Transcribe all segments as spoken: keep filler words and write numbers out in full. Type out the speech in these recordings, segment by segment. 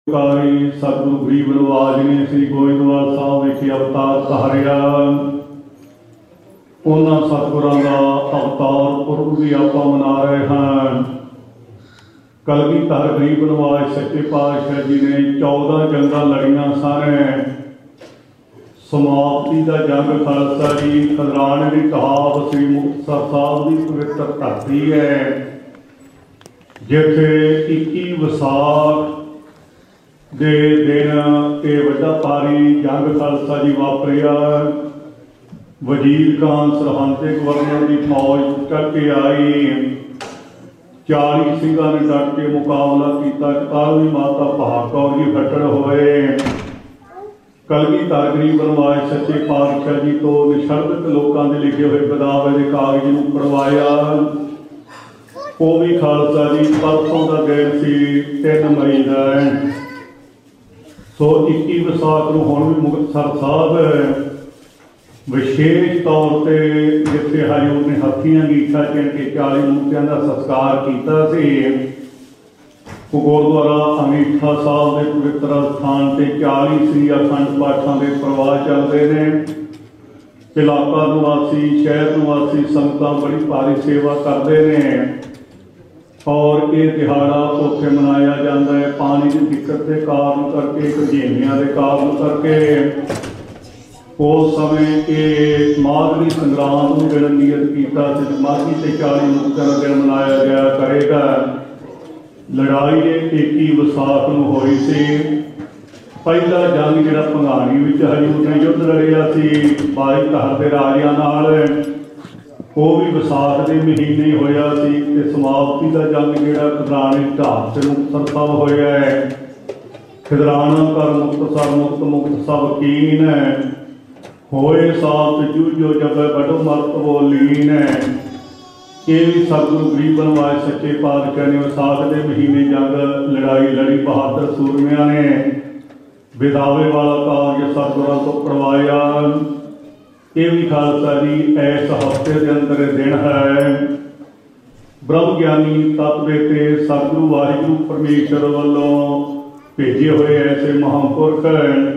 कारी सतगुरु गरीब नवाज ने श्री गोविंदवाल साहब विखे अवतार धारिया। उन्होंने सतगुरां दा अवतार पुरब भी आप मना रहे हैं। कलगीधर गरीब नवाज सच्चे पातशाह जी ने चौदह जंगा लड़िया सन। समाप्ति का जंग खालसा जी खदराने की कहाव श्री मुक्तसर साहब की पवित्र धरती है, जिथे इक्की विसाख दे दिन ये वड्डा भारी जंग खालसा जी वापरिया। वजीर खान सरहंद के गवर्नर की फौज चढ़ के आई। चाली सिंघां ने डट के मुकाबला किया। कतारवीं माता भाग कौर जी फटड़ होए। कलगीधर गरीब नवाज सच्चे पातशाह जी तो निशर्त लोगों के लिखे हुए बदावे के कागज नूं पढ़वाया। वो भी खालसा जी परसों का दिन सी तीन मई का। सो इक्की विसाख को हुण भी मुक्तसर साहब विशेष तौर पर जिथे हजूर ने हथियां गीठा चिन के चाली मूर्तियों का संस्कार किया। गुरुद्वारा अंगीठा साहब के पवित्र स्थान से चाली श्री अखंड पाठों के प्रवाह चलते हैं। इलाका निवासी शहर निवासी संगतां बड़ी भारी सेवा करते हैं और ये दिहाड़ा उत्थे मनाया जाता है। पानी की दिक्कत के कारण करके घजेनिया के कारण करके उस समय ये माघी संग्राम को दिन नियत किया। माघी से चाली मूर्तियों का दिन मनाया गया करेगा। लड़ाई इक्की विसाख को हुई सी। पहला जंग जो भंगाणी में हजूर ने युद्ध लड़िया सी बाई घर के राजिया नाल, वो भी विसाख के महीने होया सी। ते समाप्ति का जंग जो खदराने ढाब से मुक्तसर साहब होया है। खदराना कर मुक्तसर मुक्त मुक्त सब कीन होए साथ जूझो जब बड़ो मरत वो लीन है। ये भी सतगुरु गरीब नवाज सच्चे पातशाह ने विसाख के महीने जंग लड़ाई लड़ी। बहादुर सूरमिया ने विदावे वाला कागज सतगुरां तो पढ़वाया। ये भी खालसा जी इस हफ्ते के अंदर दिन है। ब्रह्म ज्ञानी तत्वेते सतगुरु वाहिगुरु परमेश्वर वालों भेजे हुए ऐसे महापुरख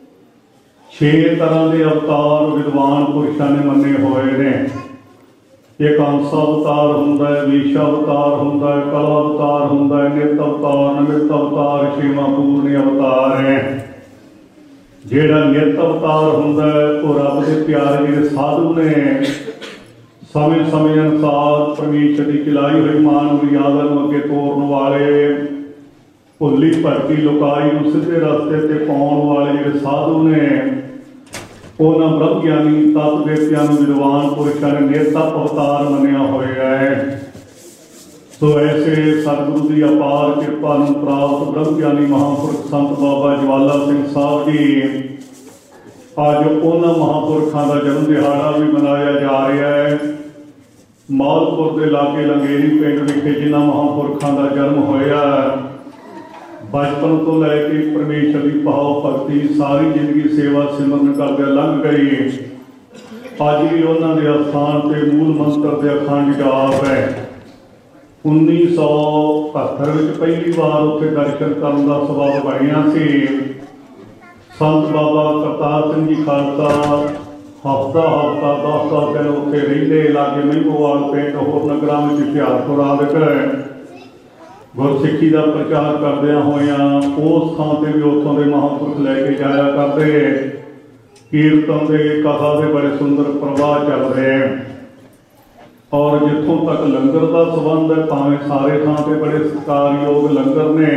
छे तरह के अवतार विद्वान पुरुषों ने मने हुए ने। एक अंश अवतार हुंदा है, वीशा अवतार हुंदा है, कला अवतार हुंदा है, नित अवतार, नमित अवतार, छेवां पूर्ण अवतार है। जेड़ा नित अवतार हुंदा है वो रब के प्यारे जिहड़े साधु ने समय समय अनुसार परमेश्वर की खिलाई हुई मान मर्यादा नूं अगे तोड़न वाले, भुली भटकी लुकाई नूं सीधे रस्ते ते पाउण वाले जिहड़े साधु ने, उन्होंने ब्रह्म ज्ञानी तत्वेत्यां विद्वान पुरुषों ने नित अवतार मनिया होया है। तो ऐसे सतगुरु की अपार कृपा प्राप्त ब्रह्म ज्ञानी महापुरुष संत बाबा ज्वाला सिंह साहब जी अज उन्होंने महापुरखों का जन्म दिहाड़ा भी मनाया जा रहा है। मालपुर के लागे लंगेरी पिंड विखे जिन्होंने महापुरखों का जन्म होया, बचपन तो लैके परमेश्वर की भाव भगती सारी जिंदगी सेवा सिमरन करके लंघ गई। अज भी उन्होंने स्थान पर मूल मंत्र के अखंड जाप है। उन्नीस सौ बहत्तर पहली बार उत्थे दर्शन करने का सबब बनया सी। संत बाबा करतार सिंह जी खालसा हफ्ता हफ्ता दस दस दिन उत्थे रहिंदे। लागे महिमोवाल पिंड होर नगरां विच हुशियारपुर आदि गुरसिੱਖੀ का प्रचार करदियां होइयां उस थां ते भी उत्थों के महापुरुष लैके जाया करते। कीर्तन के कथा के बड़े सुंदर प्रवाह चल रहे हैं और जिथों तक लंगर का संबंध है भावें सारे थां ते बड़े सत्कारयोग लंगर ने,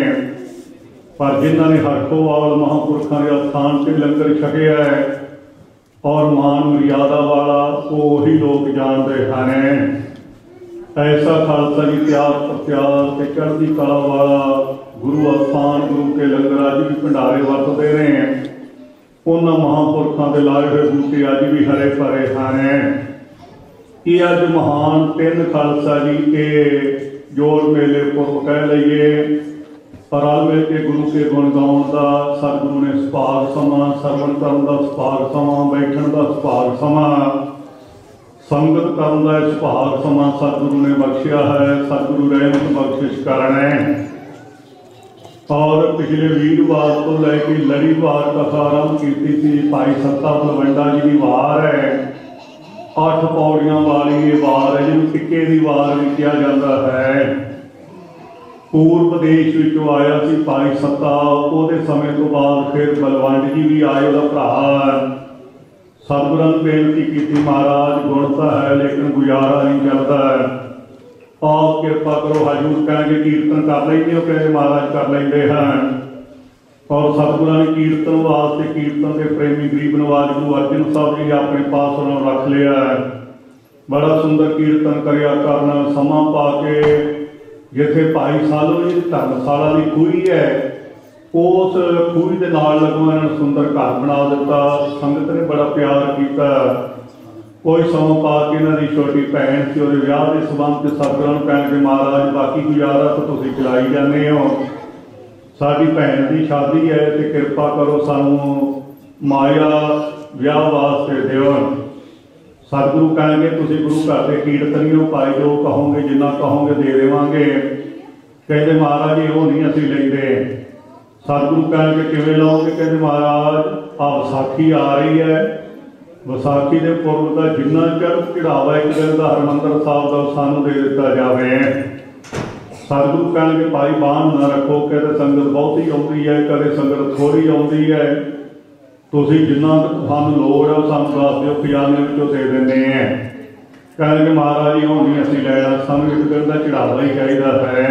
पर जिन्होंने हरखोवाल महापुरखों के स्थान से लंगर छकिया है और मान मर्यादा वाला वो ही लोग जानते हैं। ऐसा खालसा जी त्याग प्रत्याग के चढ़ती कला वाला गुरु अस्थान गुरु के लंगर अज भी भंडारे वरतते हैं। उन्होंने महापुरखों के लाए हुए बूटे अज भी हरे भरे हैं। ये अज महान तीन खालसा जी के जोड़ मेले पुरब कह लीए। रल मिल के गुरु के गुण गाउन का सतगुरु ने सुभाग समा, सरवण करन का सुभाग समा, बैठण का सुभाग समा, संगत करन का सुभाग समा सतगुरु ने बख्शिया है। सतगुरु रहमत बख्शिश करने और पिछले वीरवार तो लैके लड़ीवार कथा आरंभ की थी। भाई सत्ता तलवंडा जी की वार है, अठ पौड़ियां वाली ये वार है जिन्होंने टिक्के की वार भी कहा जाता है। पूर्व देश विचों आया सी भाई सत्ता, ਉਹਦੇ समय तो बाद फिर बलवंड जी भी आए, ਉਹਦਾ भरा। सतगुਰਾਂ ਨੂੰ बेनती की महाराज गुण तो है लेकिन गुजारा नहीं चलता है, आप कृपा करो। हजूर कहेंगे कीर्तन कर लेंगे हो, कहेंगे महाराज कर लेंगे हैं। और सतगुਰਾਂ ने कीर्तन वास्ते कीर्तन के प्रेमी गरीब नवाज गुरु अर्जन साहब जी अपने पास उन्होंने रख लिया है। बड़ा सुंदर कीर्तन करिया करना समा पा के। जिथे भाई सालो जी धर्मशाला की खूही है, उस खूही के नाल लगवा इन्होंने सुंदर घर बना दिता। संगत ने बड़ा प्यार किया। कोई सौ पा के इन्हों की छोटी भैन से वो विआह के संबंध में सतगुਰਾਂ ਨੂੰ कह महाराज बाकी गुजारा तो तुम चलाई जाते हो, साड़ी भैन की शादी है तो कृपा करो सानू माया विआह वास्ते दिओ। सतगुरु कहेंगे तुम गुरु घर के कीर्तनी हो, भाई जो कहोगे जिन्ना कहोगे दे देवांगे। कहते महाराज ये नहीं असी लेंगे। सतगुरु कहेंगे किवें लओगे? कहते महाराज आ विसाखी आ रही है, विसाखी के पुरब का जिन्ना चढ़ चढ़ावा एक दिन का हरमंदर साहब का सानू दे दिता जाए। सतगुरु कहेंगे भाई बांध ना रखो, कहते संगत बहुती आती है, कदे संगत थोड़ी आती है, तुसीं जिन्ना सानू लोड़ है सानू दस दिओ, खजाने विचों दे दिंदे हैं। कहेंगे महाराज इहो नहीं असीं लैणा, सानू एक दिन का चढ़ावा ही चाहिदा है।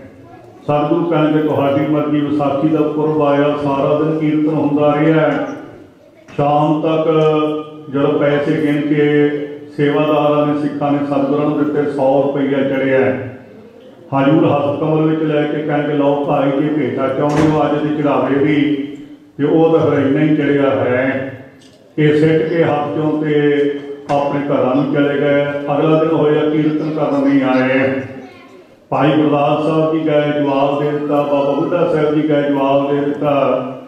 सतगुरु कहेंगे तुहाडी मर्जी। विसाखी का पुरब आया, सारा दिन कीर्तन हुंदा रहा। शाम तक जो पैसे गिन के सेवादार ने सिखा ने सतगुਰਾਂ ਨੂੰ ਦਿੱਤੇ सौ रुपया चढ़िया। हजूर हथ कमल में लैके कहेंगे लो भाई जी भेटा चाहते हो अज के चढ़ावे भी, तो वह तो फिर इन्ना ही चढ़िया है। ये सिट के हाथ चों ते अपने घर चले गए। अगला दिन होया कीर्तन करने नहीं आए। भाई गुरदास साहब जी गए जवाब दे दिता, बाबा बुढ़ा साहब जी गए जवाब दे दिता।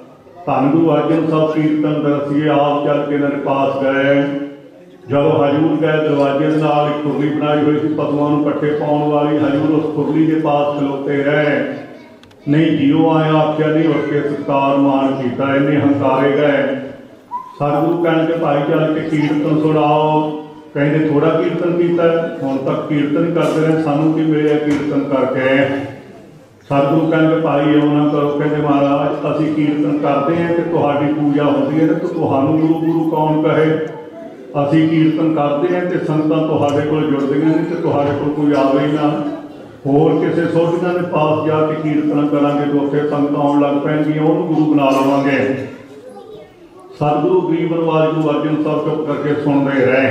धन गुरु अर्जन साहब कीर्तन दरसीए आप चल के इन्होंने पास गए। जब हजूर गए दरवाजे के नाल एक खुरली बनाई हुई थी पशुओं को पट्ठे पाने वाली, हजूर उस खुरली के पास खलोते रहे। नहीं जियो आया आख्या, नहीं उठ के सत्कार मान किया, इन्ने हंकारे गए। सतगुरु कहेंगे भाई चल के कीर्तन सुनाओ। कहेंगे थोड़ा कीर्तन किया, हुण तक कीर्तन करते रहे, सानू की मिले कीर्तन करके। सतगुरु कहेंगे भाई इउं ना करो। कहते महाराज असीं कीर्तन करते हैं तो तुहाडी पूजा होती है, तो तुहानू गुरु गुरु कौन कहे? असीं कीर्तन करते हैं तो संगतां तुहाडे कोल जुड़दियां ने, तो तुहाडे कोल कोई आवे ही ना। होर किसी सोढ़ियां के पास जाके कीर्तन करांगे तो उत्थे संगतां आउण लग पैणगीआं, उहनूं गुरु बना लवांगे। सतगुरु गरीब नवाज गुरु अर्जन साहब चुप करके सुनते रहे।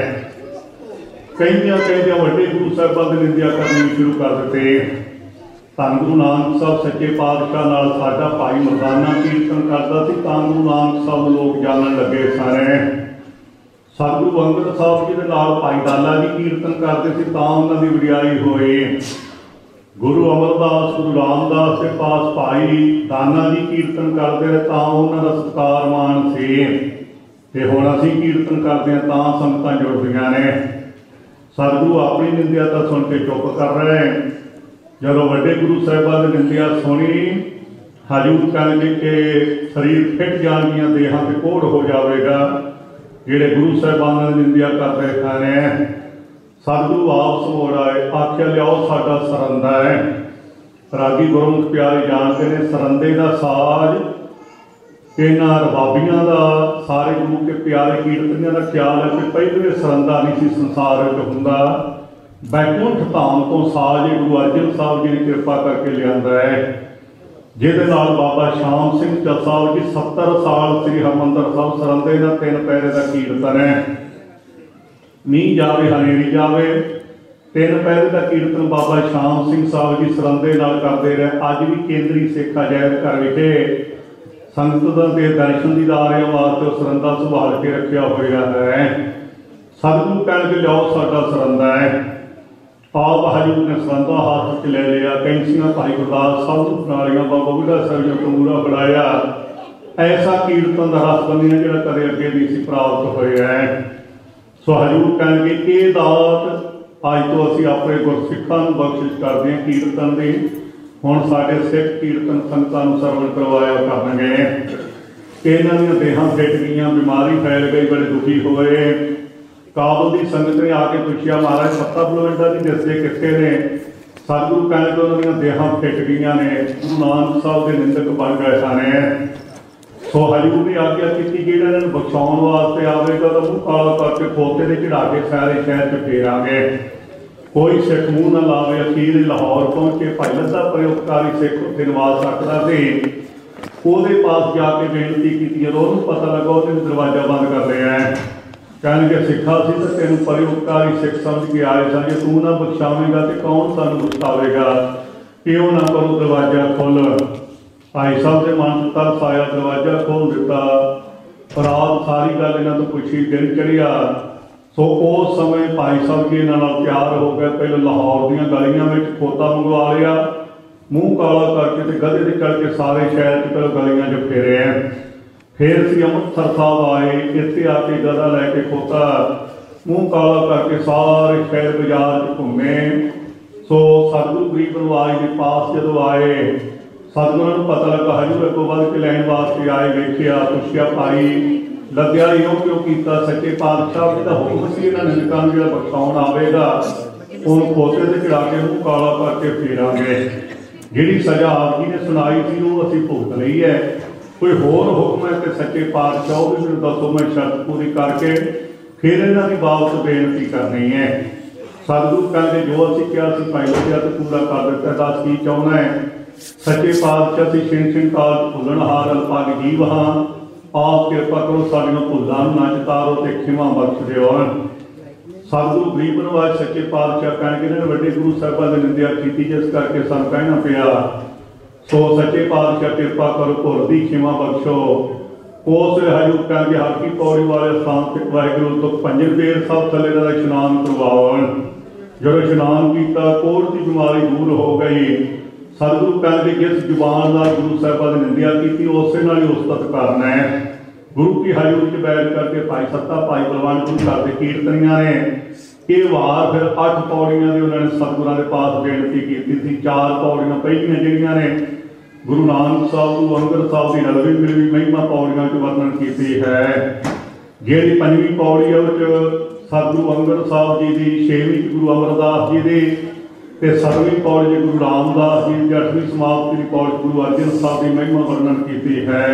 कईयां कईयां वड्डे गुरु साहिबां दी निंदिया करनी शुरू कर दिते। धन गुरु नानक साहब सच्चे पातशाह नाल साडा भाई मरदाना कीर्तन करता सी, तां गुरु नानक साहब लोग जानन लगे सारे। सतगुरु अंगद साहब जी दे नाल भाई दाला जी कीर्तन करते सी, तां उन्हां दी वडियाई होई। गुरु अमरदास गुरु रामदास के पास भाई दाना जी कीर्तन करते रहे, तां उन्हां दा सत्कार मान सी। ते हुण असीं कीर्तन करदे हां तां संगतां जुड़दियां ने। सतगुरु अपनी निंदिया तां सुण के चुप कर रहे। जब वड्डे गुरु साहिबां की निंदिया सुनी, हजूर कहेंगे कि शरीर फिट जाणगियां, देहां ते कोढ़ हो जाएगा जिहड़े गुरु साहिबां की निंदिया करते खाने। सतगुरु आप समोड़ आए, आख्या लियाओ साडा सरंदा है। रागी गुरमुख प्यारे जानते हैं सरंदे का साज इन्हां रबाबियां का, सारे गुरु के प्यारे कीर्तनियां का ख्याल है कि पहले सरंदा नहीं सी संसार में हुंदा। बैकुंठ धाम तो साज गुरु अर्जन साहब जी ने कृपा करके लिया है, जिहदे नाल बाबा श्याम सिंह चल साहब जी सत्तर साल श्री हरमंदर साहब सरंदे का तीन पैरे का कीर्तन है। मीह जावे हनेरी जावे, तीन पैरे का कीर्तन बाबा श्याम सिंह साहब जी सरंदे नाल करते रहे। अज भी केंद्री सिख अजायब घर विखे संगत के दर्शन दीदारियां वास्ते सरंदा संभाल के रखा हुआ है। सतगुरु कह लियाओ साडा सरंदा है। आप हजूर ने सरंदा हाथ च ले लिया, कैंसियां भाई गुरदास साहब सुनालियां, बाबा बुढ़ा साहब जी तंबूरा फड़ाया। ऐसा कीर्तन का रस बनिया जो कदे अगे नहीं सी प्राप्त होया है। सो हजूर कहेंगे ये दात अज तो असीं अपने गुरसिखां नूं बख्शिश करते हैं कीर्तन की। ਹੁਣ साडे सिख कीर्तन संगतां नूं सरवण करवाया करनगे। इन्हां दीयां देहां फिट गईयां, बीमारी फैल गई, बड़े दुखी होए। काबल की संगत ने आके पूछा, महाराज सत्ता बलवंडा जी दसदे कित्थे ने? सतगुरु कहने तो उन्होंने देहां फिट गईयां ने, गुरु नानक साहब के निंदक बन गए सन। सो हजूर ने आज्ञा की कि इन्होंने बख्शाउण वास्ते आवेगा तो मूँह काला करके खोते से चढ़ा के सारे शहर च फेरांगे। कोई सिख मूँह न लावे। अखीर लाहौर पहुंचे, भाई लद्दा परोपकारी सिख उत्थे निवास सकता सी। ਉਹਦੇ पास जाके बेनती की, जो उन्होंने पता लगा उन्होंने दरवाजा बंद कर लिया है। कहने सिखा सी तो तेन परोपकारी सिख समझ के आए सन, जे तू ना बख्शावेगा तो कौन सानू बख्शावेगा? क्यों ना करो दरवाजा खोल। भाई साहब के मन तरस आया, दरवाजा खोल दिता। रात सारी गल इन्हों तो पुछी, दिन चढ़िया। सो उस समय भाई साहब जी इन्होंने तैयार हो गए। पहले लाहौर दीयां गलियां में खोता मंगवा लिया, मूँह काला करके ते गधे ते चढ़ के सारे शहर च पहले गलियां च फेरे हैं। फिर सी अमृतसर साहब आए, इत्थे आके गधा लैके खोता मूँह काला करके सारे शहर बाजार च घूमे। सो सतगुरु गरीब नवाज के पास जो आए, सतगुरु नूं पता लगा हजूर अगों वध के लैण वास्ते आए। वेखिया, पुछया, भाई लद्या इहो क्यों कीता? सच्चे पातशाह दा हुक्म सी इन्हां निंदकां नूं जिहड़ा बख्शाउण आवेगा उहनूं खोते ते चढ़ा के मूँह काला करके फेरांगे। जिहड़ी सज़ा आप जी ने सुनाई थी वो असीं भुगत लई है। कोई होर हुक्म है तो सच्चे पातशाह भी मैनूं दसो, मैं शर्त पूरी करके फिर इन्हां दी बाबत बेनती करनी है। सतगुरु कहते जो असीं कहा सी भाई लद्या तो पूरा कर दिता। दस की चाहुंदा है? सच्चे पातशाह सी छिण छिण काल भुलणहार अल्पग जीव हाँ, आप किरपा करो साडियां भुलां नूं ना चितारो ते खिमा बख्श दिओ। सतगुरु गरीब नवाज सच्चे पातशाह कहणगे इन्होंने वड्डे गुरु साहिबां दी निंदिया कीती, जिस करके सानूं कहना पिया। सो सच्चे पातशाह किरपा करो, भुल दी खिमा बख्शो। उस हजूर कहणगे हर की पौड़ी वाले स्थान ते वाहिगुरू तो पंजन बेर सब थले दा इशनान करवाओ। जो इशनान किया, कोढ़ की बीमारी दूर हो गई। सतगुरु कहणगे जिस जुबान का गुरु साहिबां दी निंदिया की उस नाल ही उस्तत करना है। गुरु की हजूर च बैठ करके भाई सत्ता भाई बलवंत गुरु करते कीर्तनियां ने ये वार फिर अठ पौड़ियां की उन्होंने सतगुरां के पास बेनती की थी। चार पौड़ियां पहलियां जिहड़ियां ने गुरु नानक साहब को अंगद साहब की रलवी मिलवी महिमा पौड़ियां च वर्णन की है। जिहड़ी पंजवीं पौड़ी है उस सतगुरु अंगद साहब जी की, छेवीं गुरु अमरदास जी की, ते सतवीं पौड़ी गुरु रामदास जी, अठवीं समाप्ति की पौड़ी गुरु अर्जन साहब की महिमा वर्णन की है।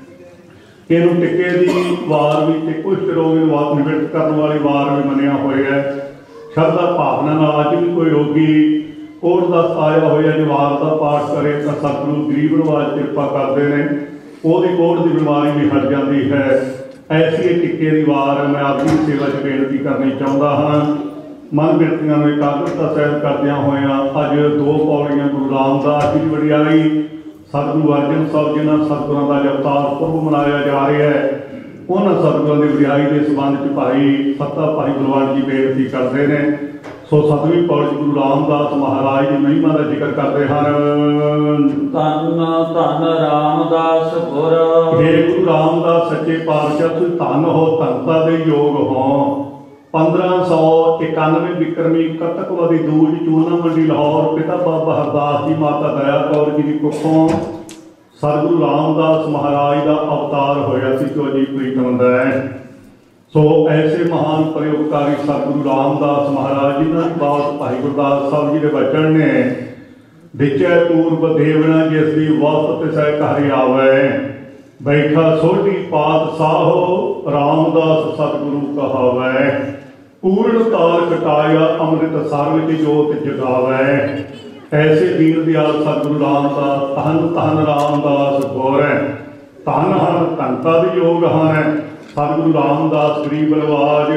इनू टिक्के की वार भी कुष्ठ रोग निवृत्त करने वाली वार भी मनिया हुआ है। श्रद्धा भावना नाल अज भी कोई रोगी कोढ़ का आया होया जो वार का पाठ करे तो सतगुरु गरीब नवाज कृपा करते हैं, उसकी कोढ़ की बीमारी भी हट जाती है। ऐसी ये टिक्के की वार मैं आपकी सेवा च बेनती करनी चाहता हाँ। मन बिरतियां में एकाग्रता सहत करदियां होया अज दो पौड़ियां गुरु रामदास जी की वडियाई, सतगुरु अर्जन साहब जिन्होंने सतगुरों का अवतार पुरब मनाया जा रहा है, उन्होंने सतगुरों की वडियाई के संबंध में भाई सत्ता भाई बलवंत जी बेनती करते हैं। सो सतवीं पौड़ी गुरु रामदास महाराज की महिमा का जिक्र करते हैं। धन धन रामदास गुर, हे गुरु रामदास सच्चे पातशाह तुम धन हो, धनता के योग हो। पंद्रह सौ इक्यानवे विक्रमी कतकवदी दूज चूना मंडी लाहौर पिता बाबा हरदास जी माता दया कौर जी की कुखों सतगुरु रामदास महाराज का अवतार होया सी जो अजीब प्रीतम है। सो ऐसे महान परोपकारी सतगुरु रामदास महाराज जी ने बात भाई गुरदास साहब जी के बचन ने दिचै पूर्व देवना जिसकी वस्त सह घर आवे, बैठा सोढ़ी पात साहो रामदास सतगुरु कहावै। पूर्ण ताल कटाया अमृत सर्व जोत जगावै, ऐसे दीन दयाल सतगुरु रामदास धन धन रामदास गौर। धन हन धनता दी योग हन सतगुरु रामदास गरीब नवाज।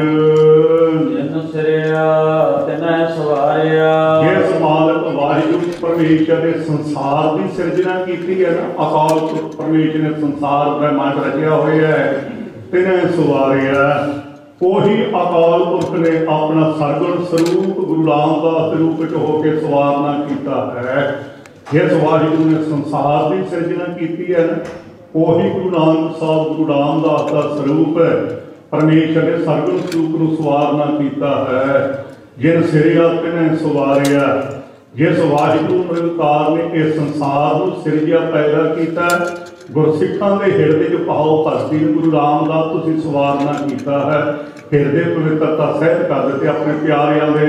जिन सिरिया तिनै सवारिया, जिस मालक वाहिगुरू परमेश्वर ने संसार की सिरजना की है ना, अकाल पुरख परमेश्वर ने संसार ब्रह्मांड रचिया होया है, तिन्हें सवारिया। वही अकाल पुरख ने अपना सरगुण स्वरूप गुरु रामदास रूप च होकर सवारना किया है। जिस वाहिगुरू ने संसार की सिरजना की है ना, वही गुरु नानक साहब गुरु रामदास का स्वरूप है। परमेश्वर ने सरगुण स्वरूप को सवारना किया है। जिन सिरिया तिन्हें सवारिया, ਜਿਸ ਵਾਹਿਗੁਰੂ ਨਿਰੰਕਾਰ ਨੇ ਇਸ ਸੰਸਾਰ ਨੂੰ ਸਿਰਜਿਆ ਪੈਦਾ ਕੀਤਾ, ਗੁਰਸਿੱਖਾਂ ਦੇ ਹਿਰਦੇ 'ਚ ਭਾਵ ਭਗਤੀ ਨੂੰ ਗੁਰੂ ਰਾਮਦਾਸ ਤੁਸੀਂ ਸਵਾਰਨਾ ਕੀਤਾ ਹੈ। ਹਿਰਦੇ ਪਵਿੱਤਰਤਾ ਸਹਿਤ ਕਰ ਦਿੱਤੇ ਆਪਣੇ ਪਿਆਰਿਆਂ ਦੇ।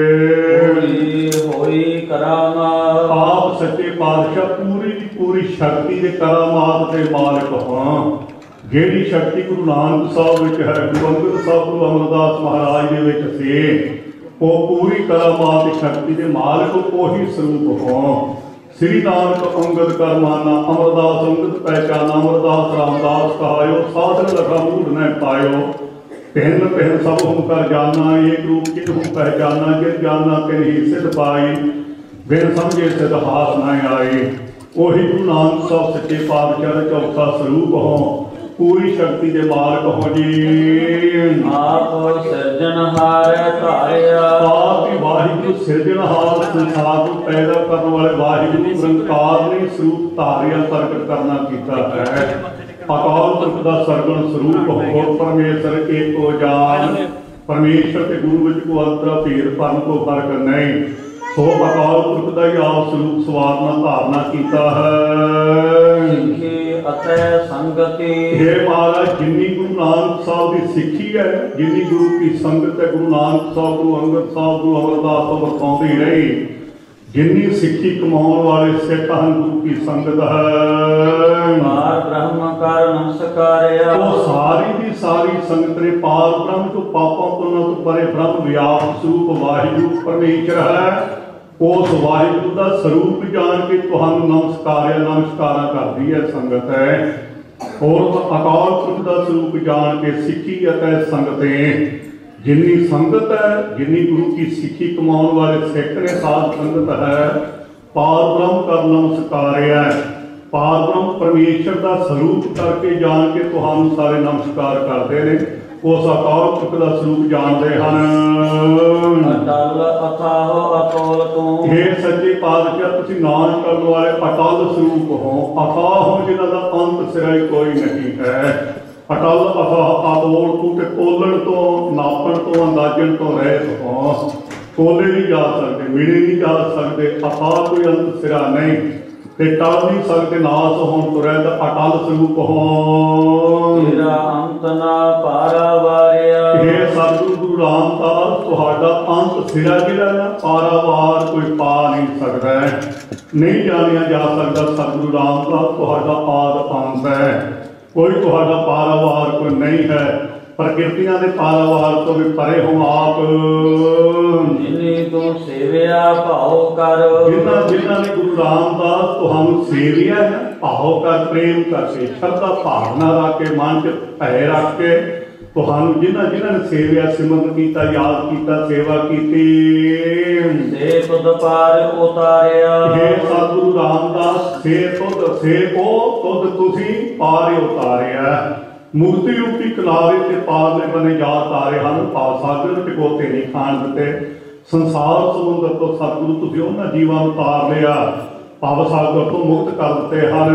ਹੋਈ ਕਰਾਮਾਤ ਆਪ ਸੱਚੇ ਪਾਤਸ਼ਾਹ ਪੂਰੀ ਦੀ ਪੂਰੀ ਸ਼ਕਤੀ ਦੇ ਕਰਾਮਾਤ ਦੇ ਮਾਲਕ ਹਾਂ। ਜਿਹੜੀ ਸ਼ਕਤੀ ਗੁਰੂ ਨਾਨਕ ਸਾਹਿਬ ਵਿੱਚ ਹੈ, ਗੁਰੂ ਅੰਗਦ ਸਾਹਿਬ, ਗੁਰੂ ਅਮਰਦਾਸ ਮਹਾਰਾਜ ਦੇ ਵਿੱਚ ਸੀ, ਉਹ ਪੂਰੀ ਕਰਾਮਾਤ ਦੀ ਸ਼ਕਤੀ ਦੇ ਮਾਲਕ ਉਹੀ ਸਰੂਪ ਹੋ। ਸ੍ਰੀ ਨਾਨਕ ਅੰਗਦ ਕਰਮਾਨਾ, ਅਮਰਦਾਸ ਅੰਗਦ ਪਹਿਚਾਨਾ, ਅਮਰਦਾਸ ਰਾਮਦਾਸ ਕਹਾਇਓ, ਸਾਧਨ ਲਖਾ ਮੂੜ ਨ ਪਾਇਓ। ਪਹਿਨ ਪਹਿਨ ਸਭ ਹੁਮ ਕਰ ਜਾਨਾ, ਏਕ ਰੂਪ ਕਿਤ ਹੁਮ ਪਹਿਚਾਨਾ, ਜਿਤ ਜਾਨਾ ਤਿਨ ਹੀ ਸਿਧ ਪਾਈ, ਬਿਨ ਸਮਝੇ ਸਿਧ ਹਾਸ ਨ ਆਏ। ਉਹੀ ਗੁਰੂ ਨਾਨਕ ਸਾਹਿਬ ਸੱਚੇ ਪਾਤਸ਼ਾਹ ਦਾ ਚੌਥਾ ਸਰੂਪ ਹੋ, ਪੂਰੀ ਸ਼ਕਤੀ ਦੇ ਮਾਲਕ ਹੋ ਜੀ। ਆਪ ਸਿਰਜਣਹਾਰ ਧਾਰਿਆ ਆਪ ਹੀ ਵਾਹਿਗੁਰੂ ਸਿਰਜਣਹਾਰ, ਸੰਸਾਰ ਨੂੰ ਪੈਦਾ ਕਰਨ ਵਾਲੇ ਵਾਹਿਗੁਰੂ ਨਿਰੰਕਾਰ ਨੇ ਸਰੂਪ ਧਾਰਿਆ, ਪ੍ਰਗਟ ਕਰਨਾ ਕੀਤਾ ਹੈ। ਅਕਾਲ ਪੁਰਖ ਦਾ ਸਰਗੁਣ ਸਰੂਪ ਹੋ, ਪਰਮੇਸ਼ਰ ਏਕੋ ਜਾਨ। ਪਰਮੇਸ਼ਰ ਤੇ ਗੁਰੂ ਵਿੱਚ ਕੋ ਅੰਤਰ ਭੇਦ ਭਰਨ ਕੋ ਫਰਕ ਨਹੀਂ। ਸੋ ਅਕਾਲ ਪੁਰਖ ਦਾ ਹੀ ਆਪ ਸਰੂਪ ਸਵਾਰਨਾ ਧਾਰਨਾ ਕੀਤਾ ਹੈ। ਅਤੇ ਸੰਗਤੀ हे ਮਹਾਰਾਜ, ਜਿੰਨੀ ਗੁਰੂ ਨਾਨਕ ਸਾਹਿਬ ਦੀ ਸਿੱਖੀ ਹੈ, ਜਿੰਨੀ ਗੁਰੂ ਕੀ ਸੰਗਤ ਹੈ, ਗੁਰੂ ਨਾਨਕ ਸਾਹਿਬ, ਗੁਰੂ ਅੰਗਦ ਸਾਹਿਬ, ਗੁਰੂ ਅਮਰਦਾਸ ਤੋਂ ਵਰਤਾਉਂਦੀ ਰਹੀ, ਜਿੰਨੀ ਸਿੱਖੀ ਕਮਾਉਣ ਵਾਲੇ ਸਿੱਖ ਹਨ, ਗੁਰੂ ਕੀ ਸੰਗਤ ਹੈ। ਪਾਰ ਬ੍ਰਹਮ ਕਰ ਨਮਸਕਾਰਿਆ ਉਹ ਸਾਰੀ ਦੀ ਸਾਰੀ ਸੰਗਤ ਨੇ ਪਾਰ ਬ੍ਰਹਮ ਤੋਂ, ਪਾਪਾਂ ਪੁੰਨਾਂ ਤੋਂ ਪਰੇ ਬ੍ਰਹਮ ਵਿਆਪਕ ਸਰੂਪ ਵਾਹਿਗੁਰੂ ਪਰਮੇਸ਼ਰ ਹੈ। ਉਸ ਵਾਹਿਗੁਰੂ ਦਾ ਸਰੂਪ ਜਾਣ ਕੇ ਤੁਹਾਨੂੰ ਨਮਸਕਾਰਿਆ, ਨਮਸਕਾਰਾਂ ਕਰਦੀ ਹੈ ਸੰਗਤ ਹੈ। ਹੋਰ ਅਕਾਲ ਪੁਰਖ ਦਾ ਸਰੂਪ ਜਾਣ ਕੇ ਸਿੱਖੀ ਅਤੇ ਸੰਗਤੇ, ਜਿੰਨੀ ਸੰਗਤ ਹੈ, ਜਿੰਨੀ ਗੁਰੂ ਕੀ ਸਿੱਖੀ ਕਮਾਉਣ ਵਾਲੇ ਸਿੱਖ ਨੇ, ਸਾਧ ਸੰਗਤ ਹੈ। ਪਾਰ ਬ੍ਰਹਮ ਕਰ ਨਮਸਕਾਰਿਆ, ਪਾਰ ਬ੍ਰਹਮ ਪਰਮੇਸ਼ਰ ਦਾ ਸਰੂਪ ਕਰਕੇ ਜਾਣ ਕੇ ਤੁਹਾਨੂੰ ਸਾਰੇ ਨਮਸਕਾਰ ਕਰਦੇ ਨੇ। ਉਸ ਅਕਾਲ ਪੁਰਖ ਦਾ ਸਰੂਪ ਜਾਣਦੇ ਹਨ। ਅਟਲ ਅਥਾਹ ਅਤੋਲ ਤੂੰ, ਇਹ ਸੱਚੇ ਪਾਤਸ਼ਾਹ ਤੁਸੀਂ ਨਾਮ ਕਰਨ ਵਾਲੇ ਅਟਲ ਸਰੂਪ ਹੋ, ਅਥਾਹ ਹੋ, ਜਿਨ੍ਹਾਂ ਦਾ ਅੰਤ ਸਿਰਾ ਕੋਈ ਨਹੀਂ ਹੈ। ਅਟਲ ਅਥਾਹ ਅਤੋਲ ਤੂੰ, ਤੇ ਤੋਲਣ ਤੋਂ, ਨਾਪਣ ਤੋਂ, ਅੰਦਾਜ਼ਣ ਤੋਂ ਰਹਿਤ ਹੋ। ਤੋਲੇ ਨਹੀਂ ਜਾ ਸਕਦੇ, ਮਿਲੇ ਨਹੀਂ ਜਾ ਸਕਦੇ, ਅਥਾਹ ਕੋਈ ਅੰਤ ਸਿਰਾ ਨਹੀਂ, ਤੇ ਟਲ ਨਹੀਂ ਸਕਦੇ, ਨਾਸ ਹੋਣ ਤੋਂ ਰਹਿਤ ਅਟਲ ਸਰੂਪ ਹੋ। ਤੇਰਾ ਅੰਤ ਨਾ ਪਾਰਾ ਵਾਰਿਆ, ਇਹ ਸਤਿਗੁਰੂ ਗੁਰੂ ਰਾਮਦਾਸ ਤੁਹਾਡਾ ਅੰਤ ਸਿਰਾ ਜਿਹੜਾ ਨਾ, ਪਾਰਾਵਾਰ ਕੋਈ ਪਾ ਨਹੀਂ ਸਕਦਾ, ਨਹੀਂ ਜਾਣਿਆ ਜਾ ਸਕਦਾ। ਸਤਿਗੁਰੂ ਰਾਮਦਾਸ ਤੁਹਾਡਾ ਆਦਿ ਅੰਤ ਹੈ, ਕੋਈ ਤੁਹਾਡਾ ਪਾਰਾਵਾਰ ਕੋਈ ਨਹੀਂ ਹੈ। ਪ੍ਰਕਿਰਤੀਆਂ ਦੇ ਪਾਰਾਵਾਰ ਤੋਂ ਵੀ ਪਰੇ ਹੋ ਆਪ। ਜਿਨੀ ਤੂੰ ਸੇਵਿਆ ਭਾਉ ਕਰ, ਜਿਨ੍ਹਾਂ ਜਿਨ੍ਹਾਂ ਨੇ ਗੁਰੂ ਰਾਮਦਾਸ ਤੁਹਾਨੂੰ ਸੇਵਿਆ ਹੈ, ਭਾਉ ਕਰ, ਪ੍ਰੇਮ ਕਰਕੇ, ਸ਼ਰਧਾ ਭਾਵਨਾ ਰੱਖ ਕੇ, ਮਨ 'ਚ ਭੈ ਰੱਖ ਕੇ, ਤੁਹਾਨੂੰ ਜਿਨ੍ਹਾਂ ਜਿਨ੍ਹਾਂ ਨੇ ਸੇਵਿਆ, ਸਿਮਰਨ ਕੀਤਾ, ਯਾਦ ਕੀਤਾ, ਸੇਵਾ ਕੀਤੀ, ਸੇ ਤੁਧ ਪਾਰ ਉਤਾਰਿਆ। हे ਸਤਿਗੁਰੂ ਰਾਮਦਾਸ, ਸੇ ਤੁਧ, ਸੇ ਉਹ ਤੁਧ ਤੁਸੀਂ ਪਾਰ ਉਤਾਰਿਆ। ਮੁਕਤੀ ਰੂਪੀ ਕਿਨਾਰੇ ਤੇ ਪਾਰਲੇ ਬਨੇ ਜਾ ਤਾਰੇ ਹਨ। ਭਾਵ ਸਾਗਰ ਟਿਕੋਤੇ ਨਹੀਂ ਖਾਣ ਦਿੱਤੇ। ਸੰਸਾਰ ਸਮੁੰਦਰ ਤੋਂ ਸਤਿਗੁਰੂ ਤੁਸੀਂ ਉਹਨਾਂ ਜੀਵਾਂ ਨੂੰ ਤਾਰ ਲਿਆ, ਭਵ ਸਾਗਰ ਤੋਂ ਮੁਕਤ ਕਰ ਦਿੱਤੇ ਹਨ।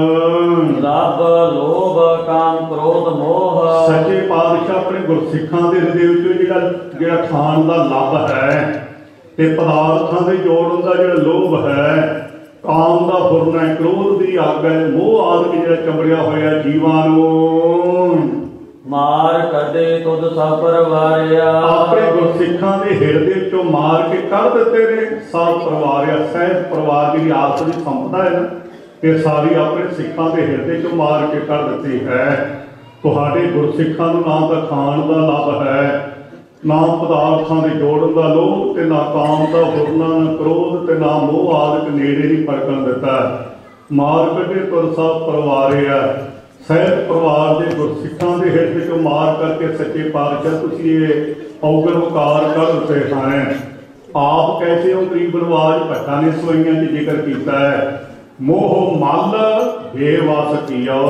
ਲੱਭ ਲੋਭ ਕਾਮ ਕ੍ਰੋਧ ਮੋਹ, ਸੱਚੇ ਪਾਤਸ਼ਾਹ ਆਪਣੇ ਗੁਰਸਿੱਖਾਂ ਦੇ ਹਿਰਦੇ ਵਿੱਚ ਜਿਹੜਾ ਜਿਹੜਾ ਖਾਣ ਦਾ ਲੱਭ ਹੈ, ਤੇ ਪਦਾਰਥਾਂ ਦੇ ਜੋੜਨ ਦਾ ਜਿਹੜਾ ਲੋਭ ਹੈ, ਕਾਮ ਦਾ ਫੁਰਨਾ ਹੈ, ਕ੍ਰੋਧ ਦੀ ਅੱਗ ਹੈ, ਮੋਹ ਆਦਿ ਜਿਹੜਾ ਚੰਬੜਿਆ ਹੋਇਆ ਜੀਵਾਂ ਨੂੰ, ਮਾਰ ਕਦੇ ਤੁਧ ਸਭ ਪਰਵਾਰਿਆ। ਆਪਣੇ ਗੁਰਸਿੱਖਾਂ ਦੇ ਹਿਰਦੇ ਚੋਂ ਮਾਰ ਕੇ ਕੱਢ ਦਿੱਤੇ ਨੇ ਸਭ ਪਰਿਵਾਰਿਆ। ਸਹਿਜ ਪਰਿਵਾਰ ਜਿਹੜੀ ਆਪਸ ਦੀ ਸੰਪਦਾ ਹੈ ਨਾ, ਇਹ ਸਾਰੀ ਆਪਣੇ ਸਿੱਖਾਂ ਦੇ ਹਿਰਦੇ ਚੋਂ ਮਾਰ ਕੇ ਕੱਢ ਦਿੱਤੀ ਹੈ। ਤੁਹਾਡੇ ਗੁਰਸਿੱਖਾਂ ਨੂੰ ਨਾ ਤਾਂ ਖਾਣ ਦਾ ਲੱਭ ਹੈ, ਨਾ ਪਦਾਰਥਾਂ ਦੇ ਜੋੜਨ ਦਾ ਲੋਭ, ਤੇ ਨਾ ਕਾਮ ਦਾ ਫੁਰਨਾ, ਨਾ ਕ੍ਰੋਧ, ਤੇ ਨਾ ਮੋਹ ਆਦਿਕ ਨੇੜੇ ਨਹੀਂ ਪਰਕਣ ਦਿੱਤਾ। ਮਾਰ ਕੱਢੇ ਤੁਰ ਸਭ ਪਰਿਵਾਰਿਆ। ਸਹਿਤ ਪਰਿਵਾਰ ਦੇ ਗੁਰਸਿੱਖਾਂ ਦੇ ਹਿਰਦੇ ਚੋਂ ਮਾਰ ਕਰਕੇ ਸੱਚੇ ਪਾਤਸ਼ਾਹ ਤੁਸੀਂ ਇਹ ਔਗਣ ਵਕਾਰ ਕਰ ਦਿੱਤੇ ਹਨ। ਆਪ ਕੈਸੇ ਹੋ ਗਰੀਬ ਰਿਵਾਜ ਭੱਟਾਂ ਨੇ ਸਵਈਆਂ 'ਚ ਜ਼ਿਕਰ ਕੀਤਾ ਹੈ। ਮੋਹ ਮਲ ਬੇਵਸ ਕੀਓ,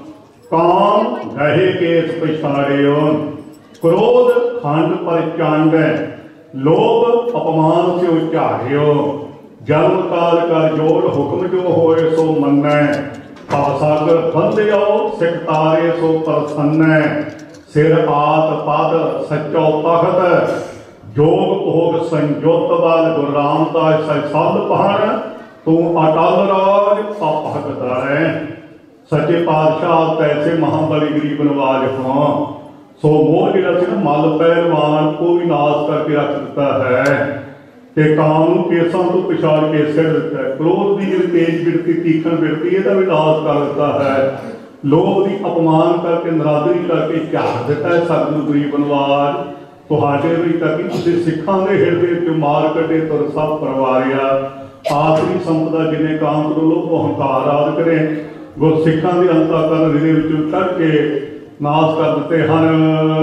ਕਾਮ ਗਹਿ ਕੇਸ ਪਛਾੜਿਓ, क्रोध खंड पर चांड, लोभ अपमान से उच्चारियो, जन्म काल कर जोड़ हुक्म जो होए सो मन्नै, भवसागर बंधियो सिख तारे सो प्रसन्नै, सिर आत पद सच्चो तखत, जोग भोग संजोत बल गुरु रामदास सल पहर तू अटल राज अपहकता है। सच्चे पातशाह तैसे महाबली गरीब नवाज हाँ सो मोह जिहड़ा सी ना मल पहलवान को भी नाश करके रख दिता है ते काम नूं केसां तो पिछाड़ के सिर दिता है। क्रोध की जिहड़ी तेज बिरती तीखण बिरती इहदा भी नाश कर दिता है। लोभ की अपमान करके नरादरी करके झाड़ दिता है सतगुरु गरीब नवाज तुहाडे भी ताकि तुसीं सिखां दे हिरदे चों मार कढे तुर सब परवारिया। आखिरी संपदा जिन्हें काम करो लोभ अहंकार आदि करे गुर सिखां दी अंतःकरण हृदय विचों कढ के नाश कर दिते हन।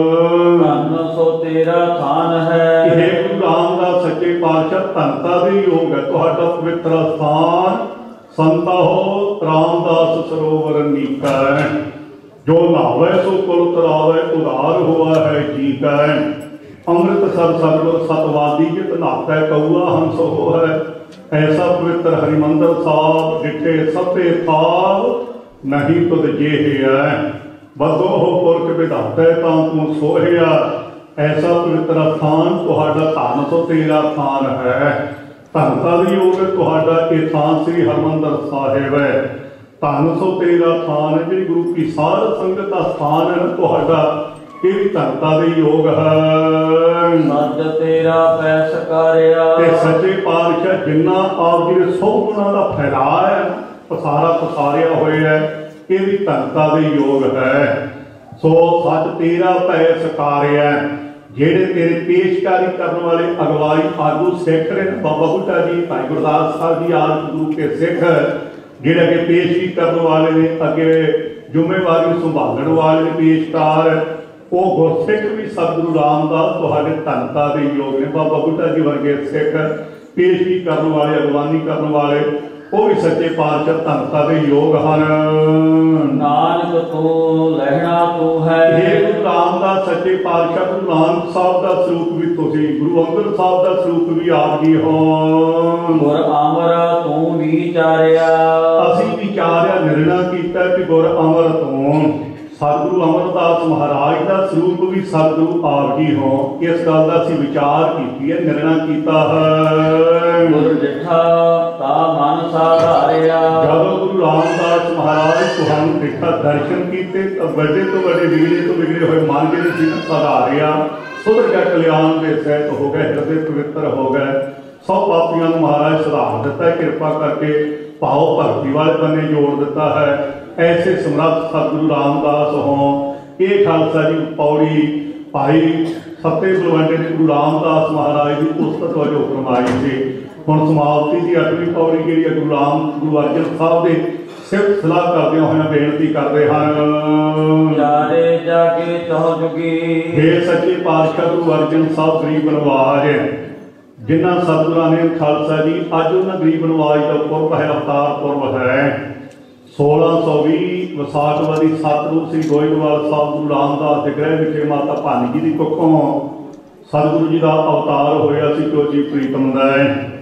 धन सो तेरा थान है। हे गुरु रामदास सच्चे पातशाह धनता दे योग है तुहाडा पवित्र स्थान संता हो रामदास सरोवर नीका है। जो नहावे सो कुल तरावे उदार हुआ है जी का। अमृतसर सतगुर सतवादी जित नहाता कौआ हंस हो है। ऐसा पवित्र हरिमंदर साहब जिठे सते थाव नहीं तुद जे है। बदो हो पुरख विधाता तां तू सोहिया। ऐसा पवित्र स्थान तुहाडा धन सो तेरा थान है। धनता दी योग तुहाडा ये थान श्री हरमंदर साहिब है। धन सो तेरा थान है जी गुरु की साध संगत का स्थान है तुहाडा ये भी धनता दे योग है। सच तेरा पैस कार्या ते सच्चे पातशाह जिन्ना आप जी सौ गुणा का फैलाव है पसारा पसारिया होया है ये भी धनता दे योग है। सो सच तेरा भै सकारिया जेड़े तेरे पेशकारी करने वाले अगवाई आगू सिख ने बाबा बुढ़ा जी भाई गुरदास साहब जी आदि गुरु के सिख जेड़े अगे पेशगी करने वाले ने अगे जिम्मेवारी संभालने वाले ने पेशकार वो गुरसिख भी सतगुरु रामदास तुहाडे धनता दे योग ने। बाबा बुढ़ा जी वर्गे सिख पेशगी करने वाले अगवानी करने वाले वो भी सच्चे पातशाह धनता दे योग हन। नानक तू लहना तू है। हे गुरु रामदास सच्चे पातशाह गुरु नानक साहब का स्वरूप भी तुसी गुरु अंगद साहब का स्वरूप भी आप जी हो। गुर अमर तू विचारिया असीं विचारिया निर्णय किया कि गुर अमर तू सतगुरु अमरदास महाराज का स्वरूप भी सतगुरु आप जी हो। इस गल का असीं विचार की है निर्णय किया है। गुर जिठा ता मन साधारिया जब गुरु रामदास महाराज तुहानू देखा दर्शन किए तो बड़े तो बड़े बिगड़े तो बिगड़े हुए मन जिहड़े सी सुधारिया सुधर गए कल्याण के सहित हो गए हृदय पवित्र हो गए। सब पापियों को महाराज सुधार दिता है कृपा करके भाव भक्ति वाले बने जोड़ दिता है। ऐसे समर्थ सतगुरु रामदास हों। ये खालसा जी पौड़ी भाई सत्ते बलवंडे ने गुरु रामदास महाराज की पुस्तक वजों फरमाई थी। हुण समाप्ति की अठवीं पौड़ी जी गुरु राम गुरु अर्जन साहब के सिफत सलाह करदे होए बेनती करते हैं। चारे जागे चौजुगी हे सच्चे पातशाह गुरु अर्जन साहब गरीब नवाज जिन्होंने सतगुरां ने खालसा जी अज उन्होंने गरीब नवाज का पुरब है अवतार पुरब है। सोलह सौ भी विसाखवादी सतगुरु श्री गोइंदवाल साहब गुरु रामदास के गृह विखे माता भानी जी की कुखों सतगुरु जी का अवतार होया सी चोजी प्रीतम दा।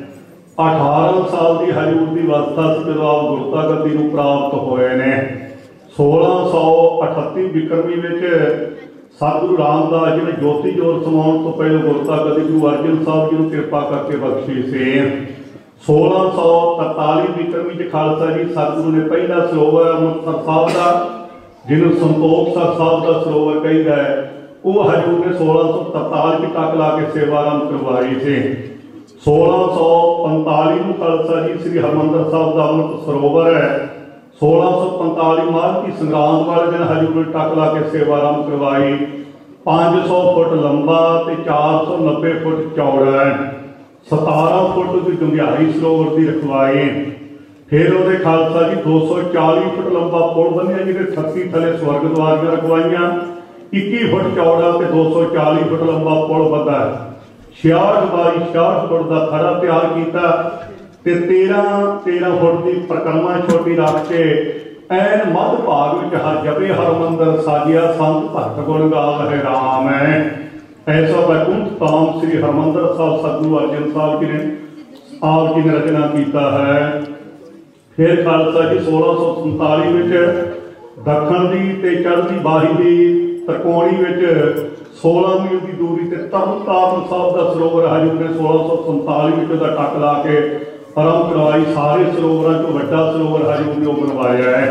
अठारह साल की हजूर की अवस्था से जो आप गुरता गद्दी को प्राप्त होए ने। सोलह सौ अठत्ती विक्रमी सतगुरु रामदास जी ने ज्योति जोत समाउण तो पहले गुरता गद्दी गुरु अर्जन साहब जी को कृपा करके बख्शी से। सोलह सौ तरताली विक्रमी खालसा जी सतगुरु ने पहला सरोवर अमृतसर साहब का जिन्होंने संतोख सर साहब का सरोवर कहीदा है वो हजूर ने सोलह सौ तरताली की तक ला के सेवा आरंभ करवाई थी। सोलह सौ पंताली में खालसा जी श्री हरमंदर साहब का अमृत सरोवर है। सोलह सौ पंताली माह की संग्रांत वाले दिन हजूर ने टक ला के सेवा आरंभ करवाई। पाँच सौ फुट लंबा तो चार सौ नब्बे फुट चौड़ा है। सतारह फुट की गंधियाई सरोवर की रखवाई। फिर वो खालसा जी दो सौ चाली फुट लंबा पुल बनिया जिसे छत्ती थले स्वर्ग द्वारियां रखवाइया। इक्की फुट चौड़ा तो दो सौ चाली फुट लंबा पुल बदा है। छियाठ बाई छियाठ फुट का खड़ा तैयार किया ते तेरह तेरह फुट की परिक्रमा छोटी रख के ऐन मध भाग में हर जबे हरमंदर साजिया संत भक्त गुण गाल है राम है। ऐसा वैकुंठ धाम श्री हरमंदर साहब सतगुरु अर्जन साहब जी ने आप जी ने रचना किया है। फिर खालसा जी सोलह सौ संताली में दखन की ते चढ़ती बाही की ਤਰਕੋਣੀ ਵਿੱਚ सोलह मील की दूरी से तरनताਰਨ साहब का सरोवर हजूर ने सोलह सौ संताली में उसका टक ला के आरंभ करवाई। सारे सरोवरों चो वड्डा सरोवर हजूर ने बनवाया है।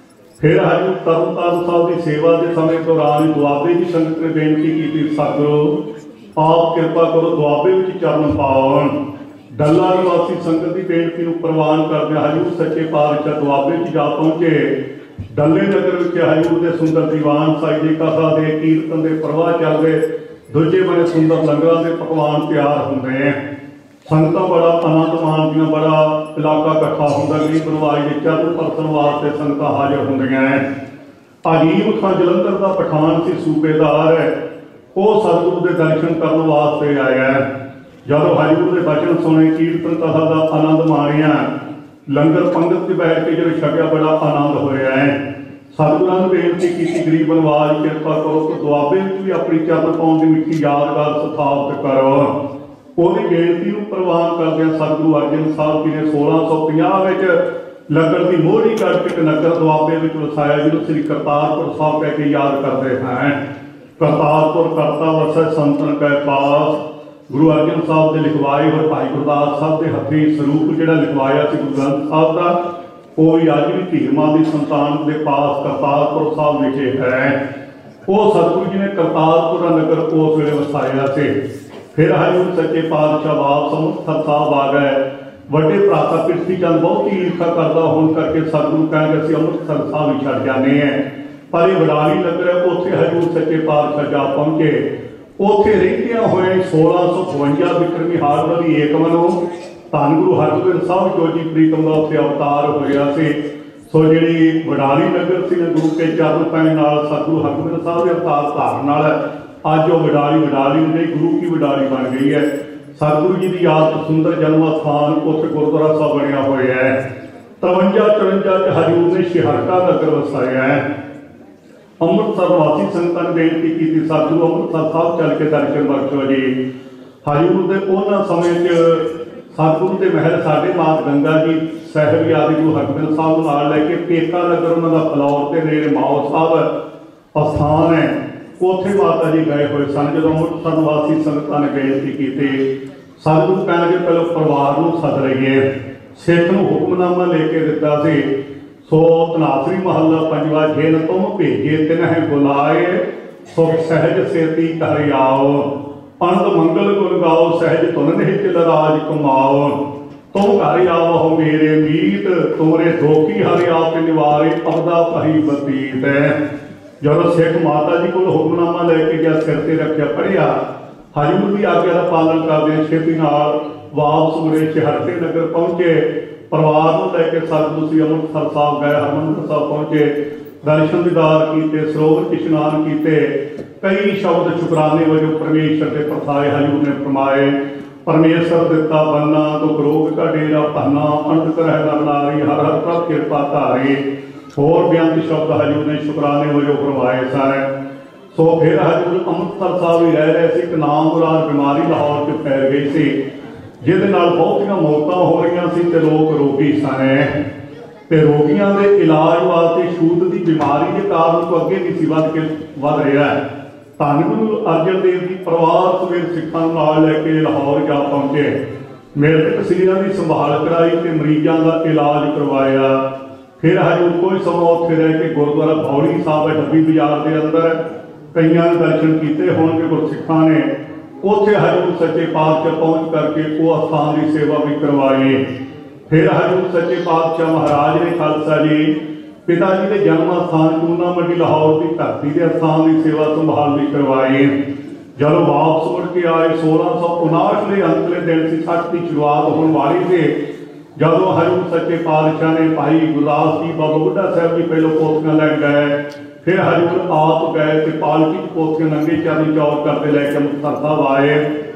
फिर हजूर तरनताਰਨ साहब की सेवा के समय दौरान दुआबे की संगत ने बेनती की, सतगुरु आप कृपा करो दुआबे में चरण पावन। डल्ला निवासी संगत की बेनती को प्रवान करते हजूर सच्चे पातशाह दुआबे च जा पहुंचे। डल्ले नगर हजूर के सुंदर दीवान साई जी कथा के कीर्तन के प्रवाह चलते, दूजे बने सुंदर लंगर के पकवान तैयार होंगे हैं। संगत बड़ा आनंद मानदियां, बड़ा इलाका इकट्ठा होंगे। गरीब नवाज के चरण परसन वास्ते संगत हाजिर होंदियां हैं। अजीब खां जलंधर का पठान से सूबेदार है, वह सतगुरु के दर्शन करने वास्ते आया है। जब हजूर के बचन सुने, कीर्तन कथा का आनंद माणिया, लंगर पंगत से बैठ के जो छकिया, बड़ा आनंद होया है। सतगुरां ने बेनती की, गरीब नवाज कृपा करो तो दुआबे में भी अपनी चरण पाउण की मिठी यादगार स्थापित करो। ਉਹਦੀ बेनती को प्रवान करदे सतगुरु अर्जन साहब जी ने सोलह सौ पचास लंगर की मोहरी करके एक नगर दुआबे में वसाया, जिन्होंने श्री करतारपुर साहब कह के याद करते हैं। करतारपुर करता वसै संतन कै पास, गुरु अर्जन साहब ने लिखवाए और भाई गुरदास साहब के हथी स्वरूप जो लिखवाया गुरु ग्रंथ साहब का, वो भी अज भी धीर मां की संतान के पास करतारपुर साहब लिखे है। वो सतगुरु जी ने करतारपुर नगर उस वेले वसाया से। फिर हजूर सच्चे पातशाह वापस अमृतसर साहब आ गए। वड्डे भ्राता पिरथी चंद बहुत ही ईर्खा करता होने करके सतगुरु कहेंगे असं अमृतसर साहब ही छड़ जाने हैं, पर यह वडाली नगर है, उत्थे हजूर सच्चे पातशाह जा पहुंचे। उत्थे रहिंदियां होए सोलह सौ बवंजा विक्रमी हारवली एकमनो धन गुरु हरगोबिंद साहब जोजी प्रीतम का उत्थे अवतार होया से। सो जी वडाली नगर से गुरु के चरण पैण नाल सतगुरु हरगोबिंद साहब के अवतार धारण नाल अज वो वडाली वडाली नहीं गुरु की वडाली बन गई है। सतगुरु जी की याद सुंदर जन्म स्थान उत्थे गुरुद्वारा साहब बनया होया है। तरवंजा चुरंजा च हजूर ने शिहरका नगर वसाया है। अमृतसर वासी संगतां ने बेनती की, सतगुरु अमृतसर साहब चल के दर्शन बख्शो जी। हजूर के उन्होंने समय सतगुरु के महल साढ़े मात गंगा जी साहिब आदि गुरु हरगोबिंद साहब नाल लैके पेका नगर उन्होंने फलौर के नेड़े माओ साहब स्थान है, उत्थे माता जी गए हुए सन। जो अमृतसर वासी संगतां ने बेनती की, सतगुरु कहणगे पहले परिवार को सद लईए। सिख नूं हुक्मनामा लेके दिता सी, सो धनासरी महला पंजवा, जिन तुम भेजे तिन्ह बुलाए, सुख सहज सेती घर आओ, अनंत मंगल गुण गाओ, सहज तुन निहित राज कमाओ, तुम घर आओ हो मेरे मीत, तोरे धोखी हरि आप निवारे, अवदा भई बतीत है। जब सिख माता जी को हुक्मनामा लैके गया, सिर से रखिया पढ़िया, हजूर की आज्ञा का पालन करते छेती नाल वापस मुड़े शिहरके नगर पहुंचे। परिवार को लैके सतगुरु श्री अमृतसर साहब गए, हरमंदिर साहब पहुंचे, दर्शन दीदार किए, सरोवर इशनान किए। कई शब्द शुकराने वजों परमेश्वर के परसाए हजूर ने फरमाए। परमेश्वर दिता बन्ना तो रोग का डेरा भन्ना, अंत करह नर नारी, हर हर प्रभ कृपा धारी। होर बेअंत शब्द हजूर ने शुकराने वजों फरमाए सन। सो फिर हजूर अमृतसर साहब ही रह रहे थे। एक नाम मुराद बीमारी लाहौर च फैल गई सी, जिहदे नाल बहुतियां मौतां हो रही सी ते लोग रोगी सन। ते रोगियों के इलाज वास्ते छूत की बीमारी के कारण तो अगे नहीं सी वध के वध रहा है। धन गुरु अर्जन देव जी परिवार समेत सिखां नाल लैके लाहौर जा पहुंचे। मृतक सीरां की संभाल कराई ते मरीजों का इलाज करवाया। फिर हजूर कोई समा उत्थे रह के गुरुद्वारा भौली साहब डब्बी बाजार के अंदर कईयां ने दर्शन किए होणगे गुरसिखां ने। उत्थे हजूर सच्चे पातशाह पहुंच करके वो अस्थान की सेवा भी करवाई। फिर हजूर सच्चे पातशाह महाराज ने खालसा जी पिता जी के जन्म स्थान चूना मंडी लाहौर की धरती के स्थान की सेवा संभाल भी करवाई। जब वापस मुड़ के आए सोलह सौ उनाहठ के अंतले दिन से सठ की शुरुआत होने वाली थी। जब हजूर सच्चे पातशाह ने भाई गुरदास जी बाबा बुढ़ा साहब जी पहले पोथियां लैन गए, फिर हजूर आप गए तो पालकी पोथियां नंगे चाली चौर करते लैके अमृतसर साहब आए।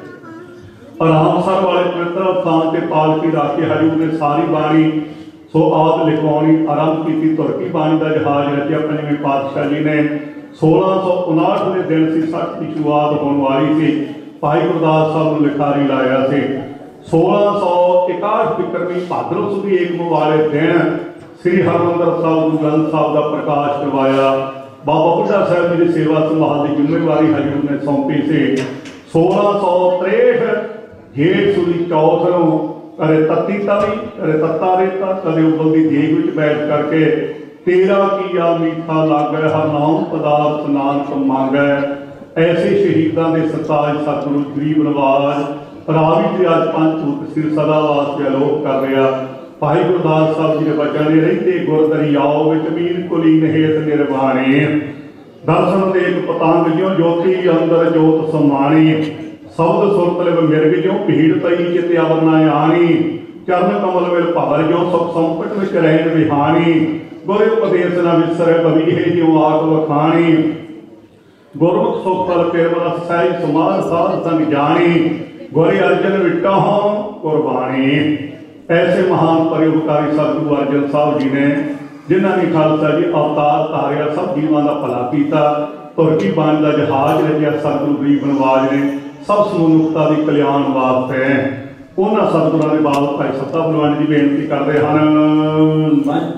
आरामसर वाले पवित्र स्थान से पालकी रख के हजूर ने सारी बाणी सो आप लिखवानी आरंभ की। तुर्की बाणी का जहाज रचिया पंजवें पातशाह जी ने। सोलह सौ उनाहठ के दिन से सठ की शुरुआत होने वाली थी। भाई गुरदास साहब ने लिखारी लाया से। सोलह सौ इकाहठ विक्रमी भाद्रव सुदी एक वाले दिन श्री हरमंदिर साहब गुरु ग्रंथ साहब का प्रकाश करवाया। ਬਾਬਾ ਬੁੱਢਾ ਸਾਹਿਬ ਜੀ ਦੀ ਸੇਵਾ ਸੰਭਾਲ ਦੀ ਜ਼ਿੰਮੇਵਾਰੀ ਹਜ਼ੂਰ ਨੇ ਸੌਂਪੀ ਸੀ। ਸੋਲਾਂ ਸੌ ਤਰੇਹਠ ਜੇਠ ਸੁਦੀ ਚੌਥ ਨੂੰ ਕਦੇ ਤੱਤੀ ਤਵੀ ਕਦੇ ਤੱਤਾ ਰੇਤਾ ਕਦੇ ਉਬਲਦੀ ਦੇਗ ਵਿੱਚ ਬੈਠ ਕਰਕੇ ਤੇਰਾ ਕੀਆ ਮੀਠਾ ਲਾਗੈ ਹਰ ਨਾਮ ਪਦਾਰਥ ਨਾਨਕ ਮੰਗੈ। ਐਸੇ ਸ਼ਹੀਦਾਂ ਦੇ ਸਰਤਾਜ ਸਤਿਗੁਰੂ ਗਰੀਬ ਨਵਾਜ ਰਾਵੀ ਤੇ ਅੱਜ ਪੰਜ ਤੂਤ ਸਿਰ ਸਦਾ ਵਾਸਤੇ ਅਲੋਪ ਕਰ ਰਿਹਾ। ਭਾਈ ਗੁਰਦਾਸ ਸਾਹਿਬ ਜੀ ਦੇ ਬਚਨ ਨੇ ਰਹਿੰਦੇ ਗੁਰ ਦਰਿਆਓ ਵਿੱਚ ਮੀਨ ਕੁਲੀਨ ਹੇਤ ਨਿਰਵਾਣੇ। ਦਰਸ਼ਨ ਦੇਖ ਪਤੰਗ ਜਿਉ ਜੋਤੀ ਅੰਦਰ ਜੋਤ ਸਮਾਣੀ। ਸ਼ਬਦ ਸੁਰਤ ਲਿਵ ਮਿਰਗ ਜਿਉ ਭੀੜ ਪਈ ਚਿਤ ਅਵਰ ਨਾ ਆਣੀ। ਚਰਨ ਕਮਲ ਵਿਲ ਭਵਰ ਜਿਉ ਸੁਖ ਸੰਕਟ ਵਿੱਚ ਰਹਿਣ ਵਿਹਾਣੀ। ਗੁਰ ਉਪਦੇਸ਼ ਨਾ ਵਿਸਰੈ ਬਵੀਹੇ ਜਿਉ ਆਖ ਵਖਾਣੀ। ਗੁਰਮੁਖ ਸੁਖ ਫਲ ਕੇਵਲ ਸਹਿ ਸਮਾਰ ਸਾਧ ਸੰਗ ਜਾਣੀ। ਗੁਰ ਅਰਜਨ ਵਿਟਹੁ ਕੁਰਬਾਣੀ। ऐसे महान परोपकारी सतगुरु अर्जन साहब जी ने जिन्होंने खालसा जी अवतार धारिया सब जीवों का भला किया। तुर्की बाण का जहाज रचिया सतगुरु गरीब नवाज ने सब मनुखता की कल्याण वास्ते। उन्होंने सतगुरों के बाबत भाई सत्ता बलवान जी बेनती करते हैं।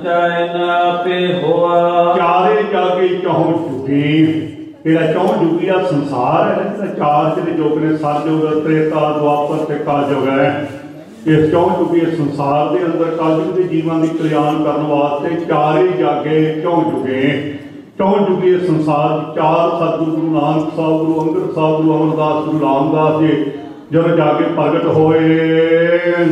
चारे जागे चौं जुगे तेरा चौं जुगी का संसार है। चार जिहड़े युग ने सतयुग त्रेता द्वापर ते कलयुग है। इस चौं जुगे संसार के अंदर कलयुग के जीवन की कल्याण करने वास्ते चारे जागे चौं जुगे। चौं जुगे संसार चार सतगुरु गुरु नानक साहब गुरु अंगद साहब गुरु अमरदास गुरु रामदास जी जब जाके प्रगट होए।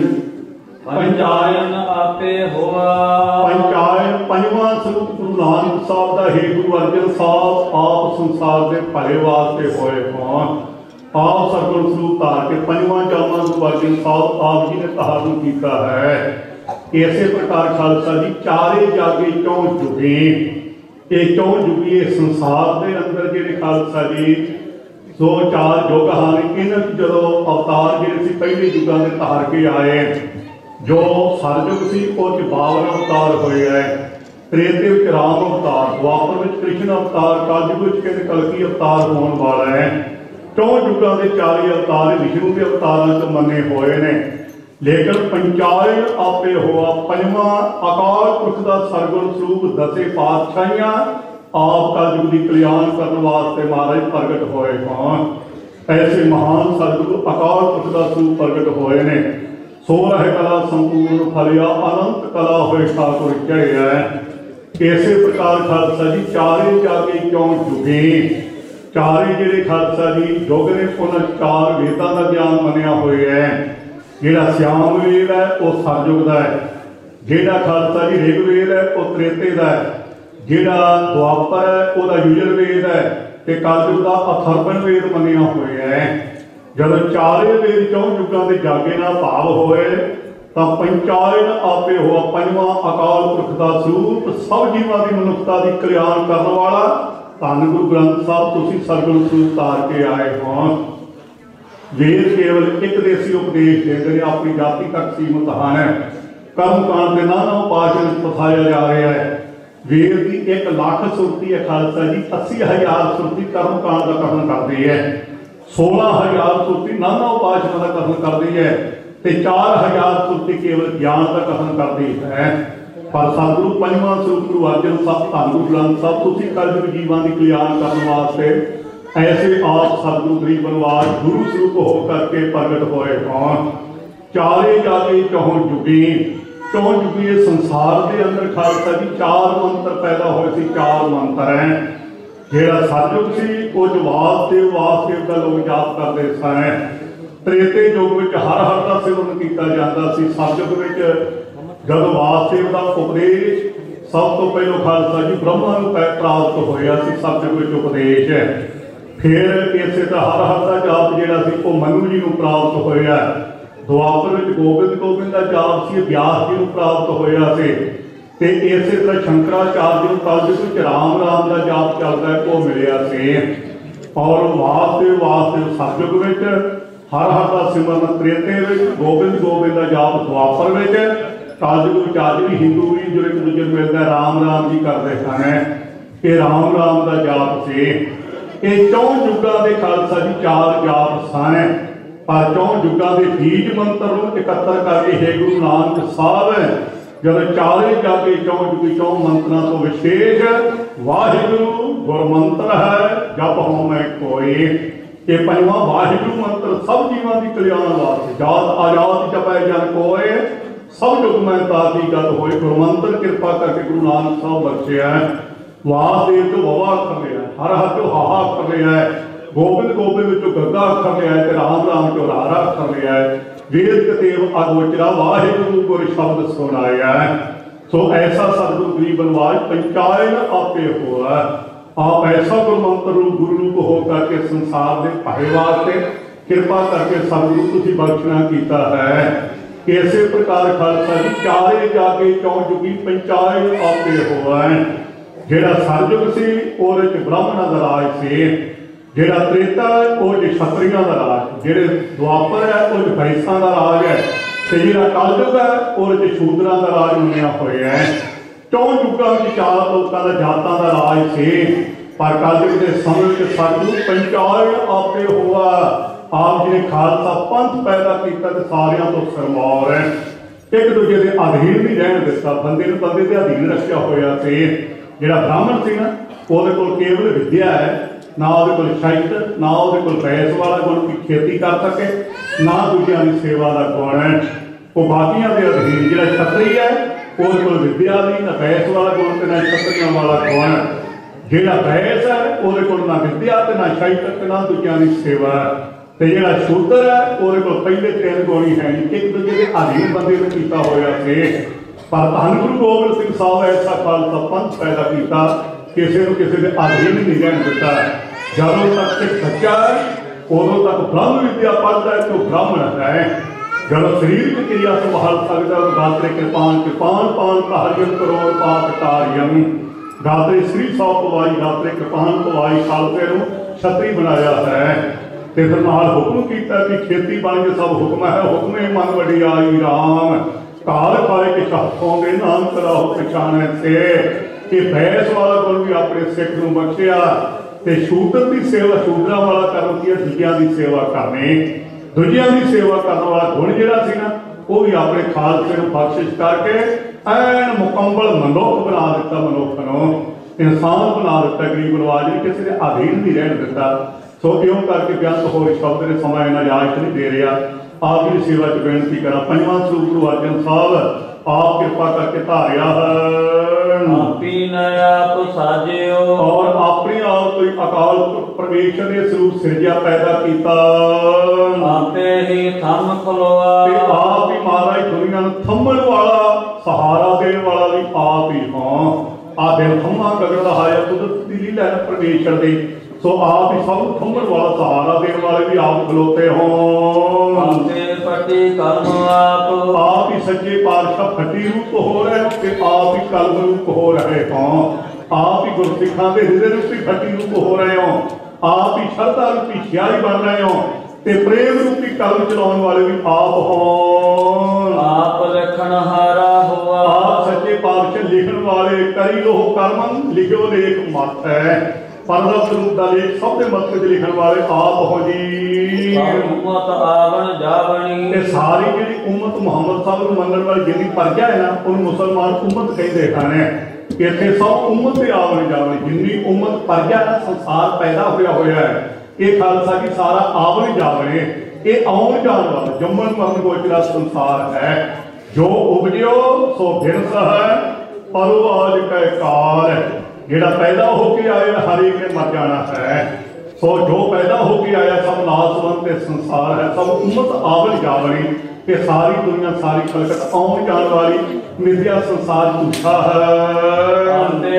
पंचायन आपे होआ पंचायत पंजवां स्वरूप गुरु नानक साहब का हे गुरु अर्जन साहब आप संसार के भले वास्ते होए हों। आप सतगुरु स्वरूप धार के पंजवां जामा गुरु अर्जन साहब आप जी ने धारण किया है। इसे प्रकार खालसा जी चारे जागे चौं जुगे। ये चौं जुगी संसार के अंदर जिहड़े खालसा जी सो चार युग हैं। इन्हां जो अवतार जिहड़े सी पहले युगों के धार के आए जो सरयुग सी उस बावन अवतार होए है। त्रेते विच राम अवतार द्वापर विच कृष्ण अवतार कलयुग विच कहते कलकी अवतार होने वाला है। चौं युगों के चाली अवतार विष्णु के अवतारों च मने हुए ने। लेकिन पंचायत आपे हुआ पंजवां अकाल पुरख का सरगुण स्वरूप दसे पातशाहियां आप कलयुग की कल्याण करने वास्ते महाराज प्रगट होए हैं। ऐसे महान सतगुरु अकाल पुरख का स्वरूप प्रगट होए ने। सोलह कला संपूर्ण फलिया अनंत कला होए ठाकुर चढ़िया है। इसे प्रकार खालसा जी चारे जागे चौं जुगे चारे जिहड़े खालसा जी युग ने उन्होंने चार वेदां का ज्ञान मनिया होया है। जिहड़ा श्याम वेद है वह सरयुग का है। जिहड़ा खालसा जी ऋग्वेद है वह त्रेते का है। जिहड़ा द्वापर है वह युजुर्वेद है ते कलयुग का अथर्वण वेद मनिया होया है। जब चारे वेद चौं युगों के जागे ना भाव होए तो पंचायन आपे हुआ पंजवां अकाल पुरख का स्वरूप सब जीवां की मनुखता की कल्याण करने वाला धन गुरु ग्रंथ साहब तुसी सरगुरु स्वरूप धार के आए हो। वेद केवल एक देसी उपदेश देते हैं अपनी जाति तक सीमित हैं। कर्म कांड के नाना उपासन पथाया जा रहा है। वेद की एक लाख सुरती है खालसा जी अस्सी हजार सुरती कर्म कांड का कथन करती है। सोलह हजार सुरती नाना उपासना का कथन करती है ते चार हजार सुरती केवल ज्ञान का कथन करती है। पर सतगुरु पंजवां स्वरूप गुरु अर्जन साहब धन गुरु ग्रंथ साहब तुसी कलयुग जीवां की कल्याण करने वास्ते ऐसे आप सतगुरु गरीब नवाज गुरु स्वरूप हो करके प्रगट होए हों। चारे जागे चौं जुगे चौं जुगे संसार के अंदर खालसा जी चार मंत्र पैदा होए सी। चार मंत्र हैं। जिहड़ा सतयुग सी उस वासदेव वासदेव का लोग जाप करते सन। त्रेते युग विच हर हर का सिमरन किया जाता सी। सतयुग विच जब वासदेव का उपदेश सब तो पहलो खालसा जी ब्रह्मा को प्राप्त होया सी। सतयुग उपदेश है। फिर इसे तो हर हर का जाप जिहड़ा सी वो मनु जी को प्राप्त होया। द्वापर विच गोबिंद गोबिंद का जाप सी व्यास जी को प्राप्त होया सी। ते इसे तरह शंकराचार्य को कलयुग विच राम राम का जाप चलता है वो मिलिया सी। और वासदेव वासदेव सतयुग विच हर हर का सिमरन त्रेते विच गोबिंद गोबिंद का जाप द्वापर विच कलयुग विच अज भी हिंदू भी जो एक दूजे को मिलता राम राम जी करते सन। ये राम राम का जाप से ये चौं युगों के खालसा जी चार जाप सन। पर चौं युगों के बीज मंत्र को एकत्र करके हे गुरु नानक साहब जब चाले जाके चौं चुकी चौं मंत्रा तो विशेष वाहिगुरु गुरमंत्र है जप हों मैं कोई। ये पंजवां वाहिगुरु मंत्र सब जीवां की कल्याण वास्ते जात आजाद जपै जन कोय सब जुग मैं ताती गत होए। गुरमंत्र कृपा करके गुरु नानक साहब बख्शिया है। वासदेव तो ववा कर लिया, हर हर तो हाहा कर लिया है, गोबिंद गोबिंद चो गग्गा कर लिया है, राम राम चो रारा कर लिया है। वेद कतेव अगोचरा वाहिगुरु गुर शब्द सुनाया है। सो ऐसा सतगुरु गरीब बनवाज पंचायन आपे हुआ। आप ऐसा गुरु मंत्र रूप गुरु रूप होकर के संसार के भले वास्ते कृपा करके सतगुरु तुसी बख्शना कीता है। इसे प्रकार खालसा जी चारे जाके चौं जुगी पंचायत आपे हुआ है। जेड़ा सरजुग सी ओहदे च ब्राह्मणां दा राज सी, जेड़ा त्रेता है वो छत्रियां का राज, जेड़े द्वापर है वो वैसां का राज है, तो जेड़ा कलयुग है वो शूद्रां का राज मनिया होया है। चौं युगां में चार लोगों का जातां का राज से, पर कलयुग के समय में सतगुरु पंचायत आपे हुआ। आप जी ने खालसा पंथ पैदा किया तो सारियां तो सरमौर है। एक दूजे के अधीन नहीं रहन दिता, बंदे ने बंदे के अधीन रखा होया से। जेड़ा ब्राह्मण सी ना वो केवल विद्या है, ना वो साहित्य, ना वो बैस वाला गुण की खेती कर सके, ना दूसरों की सेवा का गुण है। वो बाकियों के अधीन जो छतरी है वो विद्या नहीं, ना बैस वाला गुण तो ना छतरियों वाला गुण। जोड़ा बैस है वो ना विद्या तो ना साहित्य, ना दूसरों की सेवा। तो जोड़ा शूद्र है वो पहले तीन गुण ही है, एक दूजे के अधीन बंदे ने किया होया से। पर धन गुरु गोबिंद सिंह साहब ऐसा खालसा पंथ पैदा किया, किसी को किसी के अधीन नहीं रहन दिता। जदों तक सिख सच्चा है उदों तक ब्रह्म विद्या पढ़ता है तो ब्राह्मण है। जब शरीर की क्रिया संभाल सकता है गात्रे कृपान कृपान पान प्रहरियम करोड़ पाप कार्यम। गात्रे श्री सौ पवाई गात्रे कृपान पवाई खालसे नूं छतरी बनाया है। ते फिर नाल हुक्म किया कि खेती बाड़ी सब हुक्म है, हुक्मे मन वडियाई राम काल पाए कि हथों के नाम कराओ पछाने से। कि बैस वाला गुण भी अपने सिख नूं बख्शिया ते शूद्र की सेवा शूद्रा वाला करम की दूजिया की सेवा करनी, दूजिया की सेवा करने वाला गुण जिहड़ा सी ना वो भी अपने खालसे नूं बख्शिश करके ऐन मुकम्मल मनुख बना दिता। मनुख नूं इंसान बना दिता, गरीब नवाज ने किसी के अधीन नहीं रहन दिता। सो इउं करके बेअंत होर शब्द ने समा इन्ना इजाजत नहीं दे रहा। आप जी सेवा च बेनती करा पंजवां स्वरूप गुरु अर्जन साहब आप कृपा करके धारिया और अपने आप तो अकाल परमेश्वर ने स्वरूप सिरजा पैदा किया। आपे ही थम खलोआ, आप ही महाराज दुनिया में थमन वाला सहारा देने वाला भी आप ही। हाँ आ दिल थमा गगन रहाया कुदरत की लीला है परमेश्वर दी। सो आप ही सब थमन वाला सहारा देने वाले भी आप खलोते हो। फटी कलम आप, आप ही सच्चे पातशाह फटी रूप हो रहे हो कि आप ही कलम रूप हो रहे हो। आप ही गुरसिखा के हृदय रूपी फटी रूप हो रहे हो। आप ही श्रद्धा रूपी स्याही बन रहे हो ते प्रेम रूपी कलम चलाने वाले भी आप हो। आप लिखण हारा हुआ, आप सच्चे पातशाह लिखण वाले कई लोह कर्मन लिखो लेख मत है। परदा स्वरूप का लेख सब के मत च लिखण वाले आप हो जी। उम्मत आवण जावणी, ते सारी जी उम्मत मुहम्मद साहब को मनण वाली जिन्नी प्रजा है ना उन मुसलमान उम्मत कहते हैं। इतने सब उम्मत के आवण जावणी जिन्नी उम्मत प्रजा है संसार पैदा होया होया है। ये खालसा की सारा आवण जावणे ये आउण जाण वाला जम्मन मरण गोचरा संसार है। जो उपजो सो भिनस है परो आज कै काल। जेड़ा पैदा होके आया हर एक ने मर जाना है। सो जो पैदा होके आया सब नासवंत संसार है। सब उम्मत आवण जावणी कि सारी दुनिया सारी खलकत आउण जाण वाली मिथ्या संसार झूठा है।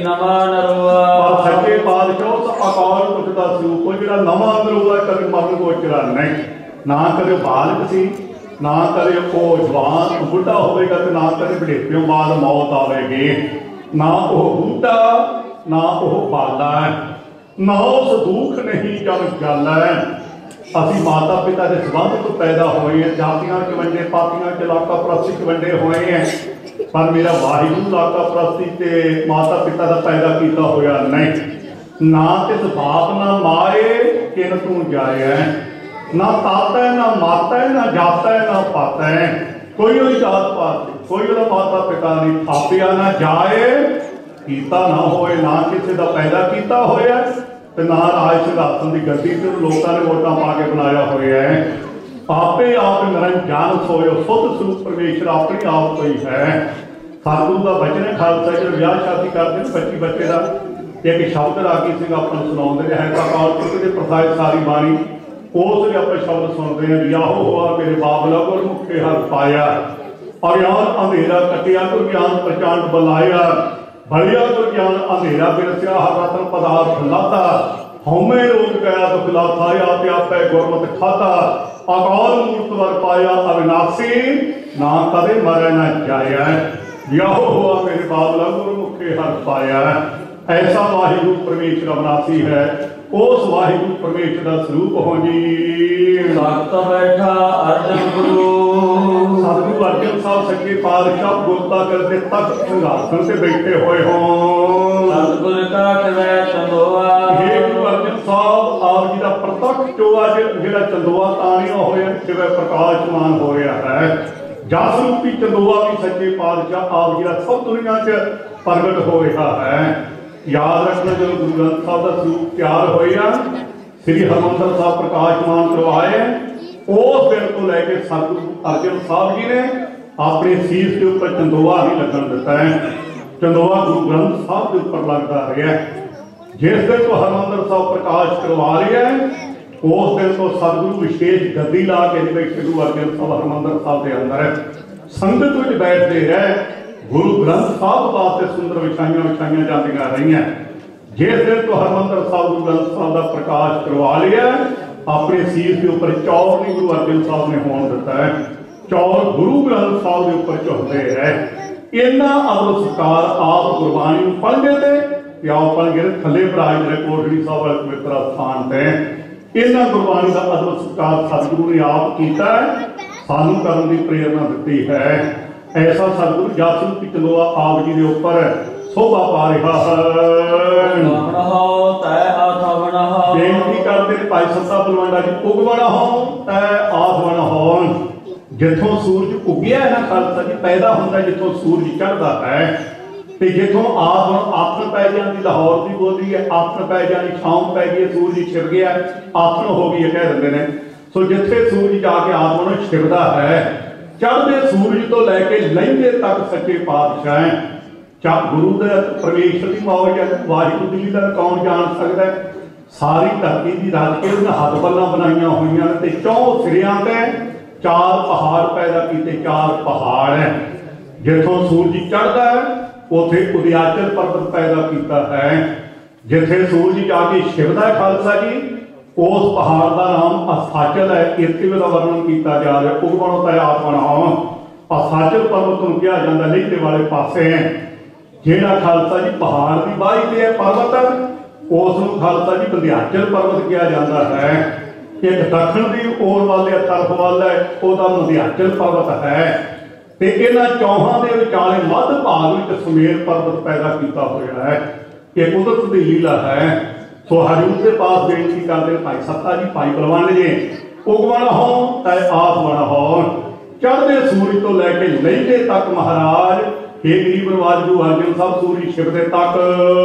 सच्चे पातशाह अकाल पुरख दा स्वरूप जिहड़ा नवां अंदरूला कदे मरण गोचरा नहीं, ना कदे बालक सी ना कदे वो जवान बुढ़ा होगा तो ना कदे बुढ़ेपे बाद मौत आवेगी। ना वो बूढ़ा ना वो बाला है, ना उस दुख नहीं जब गल है। असी माता पिता के संबंध तो पैदा हुए हैं, जातियां च वंडे पातियां च लाका प्रस्ती च वंडे हुए हैं, पर मेरा वाहिगुरू लाका प्रस्ती ते माता पिता का पैदा किया होया नहीं। ना तिस बाप ना माए किन तू जाए है, ना ताता है ना माता है ना जाता है ना पाता है। कोई वो जात पात नहीं, कोई वो माता पिता नहीं, थापिया ना जाए कीता ना होए, ना किसी का पैदा किया होया ते ना राज सिंघासन की गद्दी ते लोगों ने वोटां पा के बनाया होया है। आपे आप निरंजन सोयो, सुध स्वरूप परमेश्वर अपने आप कोई है। सतगुरु का वचन है, खालसा जो ब्याह शादी करते हैं बच्ची बच्चे का एक शब्द रागी सिंह अपन सुनाते हैं, अकाल पुरख के प्रसाद सारी बाणी उस आप शब्द सुनते हैं। याहो हुआ मेरे बाबला गुर मुखे हर पाया, अज्ञान अंधेरा कटिया गुर ज्ञान प्रचंड बलाया, भलिया गुर ज्ञान अंधेरा बिरसिया हर रतन पदार्थ लाता, हौमे रोग गया दुख लाथा, आप आपै गुरमत खाता, अकाल मूर्त वर पाया अविनाशी, ना कदे मरे न जाया। याहो हुआ मेरे बाबला गुर मुखे हर पाया। ऐसा वाहिगुरु परमेश्वर अविनाशी है, उस वाहिगुरु परमेश्वर का स्वरूप हो जी। भक्त बैठा अर्जन गुरु, सतगुरु अर्जन साहब सच्चे पातशाह गुरता करते तक सिंहासन से बैठे हुए हों। सतगुर का किवै चंदोआ, हे गुरु अर्जन साहब आप जी का प्रतख जो अज जो चंदोआ तानिया होया किवै प्रकाशमान हो रहा है। जस रूपी चंदोआ भी सच्चे पातशाह आप जी का सब दुनिया च प्रगट हो रहा है। याद रखना जो गुरु ग्रंथ साहब का स्वरूप तैयार होया, श्री हरमंदर साहब प्रकाशमान करवाए, उस दिन को लैके सतगुरु अर्जन साहब जी ने अपने शीश के ऊपर चंदोआ ही लगन दिता है। चंदोआ गुरु ग्रंथ साहब के ऊपर लगता रहा है। जिस दिन को हरमंदर साहब प्रकाश करवा रहे हैं, उस दिन को सतगुरु विशेष गद्दी ला के गुरु अर्जन साहब हरमंदर साहब के अंदर संगत में बैठते रहे। गुरु ग्रंथ साहब वास्ते सुंदर विछाइया विछाइया जातियां रही। जिस दिन तो हरमंदर साहब गुरु ग्रंथ साहब का प्रकाश करवा लिया, अपने शीश के ऊपर चौर नहीं गुरु अर्जन साहब ने होने दिता है। चौर गुरु ग्रंथ साहब के ऊपर झुकते रहे। इन्ना अदब सत्कार आप गुरबाणी पढ़ते थे, आओ पढ़ गए थले भराज रहे कोटड़ी साहब वाले पवित्र स्थान से। इन्ना गुरबाणी का अदब सत्कार सतगुरु ने आप किया है, सानू करने की प्रेरणा दी है। ऐसा सतगुरु जासू की चंदोआ आप जी के ऊपर शोभा पा रहा है। बेनती करते भाई सत्ता बलवंडा जी, उगवना हो तै आसवना हो। जिथों सूरज उगया है ना खालसा जी, पैदा होता जिथों सूरज चढ़ता है, तो जिथों आसवन आथन पै जाती, लाहौर की बोली है आथन पै जानी, छांव पै गई, सूरज छिप गया आथन हो गई कह देंगे ने। सो जिथे सूरज जाके आसवन छिपता है, चढ़ते सूरज तो लैके लहंगे तक सच्चे पातशाह चा गुरु दे परमेश्वर की मौज है। वाहिगुरु की लीला कौन जान सकता है। सारी धरती की रज के उन्हें हद पल्ला बनाइया हुई ने, चौं सिरियां ते चार पहाड़ पैदा किए। चार पहाड़ है जिथों सूरज चढ़ता है, उथे उदयाचल पर्वत पैदा किया है। जिथे सूरज जाके छिपता है खालसा जी, उस पहाड़ का नाम अस्ताचल है। इतने का वर्णन किया जा रहा है। उगवण तय आसवन हो, अस्ताचल पर्वत को कहा जाता लिखते वाले पासे है। जेड़ा खालसा जी पहाड़ की बाही से है पर्वत, उस खालसा जी विंध्याचल पर्वत कहा जाता है। एक दक्षिण की ओर वाले तरफ वाला है, वह विंध्याचल पर्वत है। तो इन्होंने चौहां के विचाले मध्य भाग में सुमेर पर्वत पैदा किया हुआ है। ये कुदरत की लीला है। सो हजूर के पास बेनती करते भाई सत्ता जी, भाई बलवंड जी, उगवण हो तै आसवण हो, चढ़ते सूरज तो लैके लहंगे तक महाराज। हे गरीब नवाज गुरु अर्जन साहब सूरज छिपते तक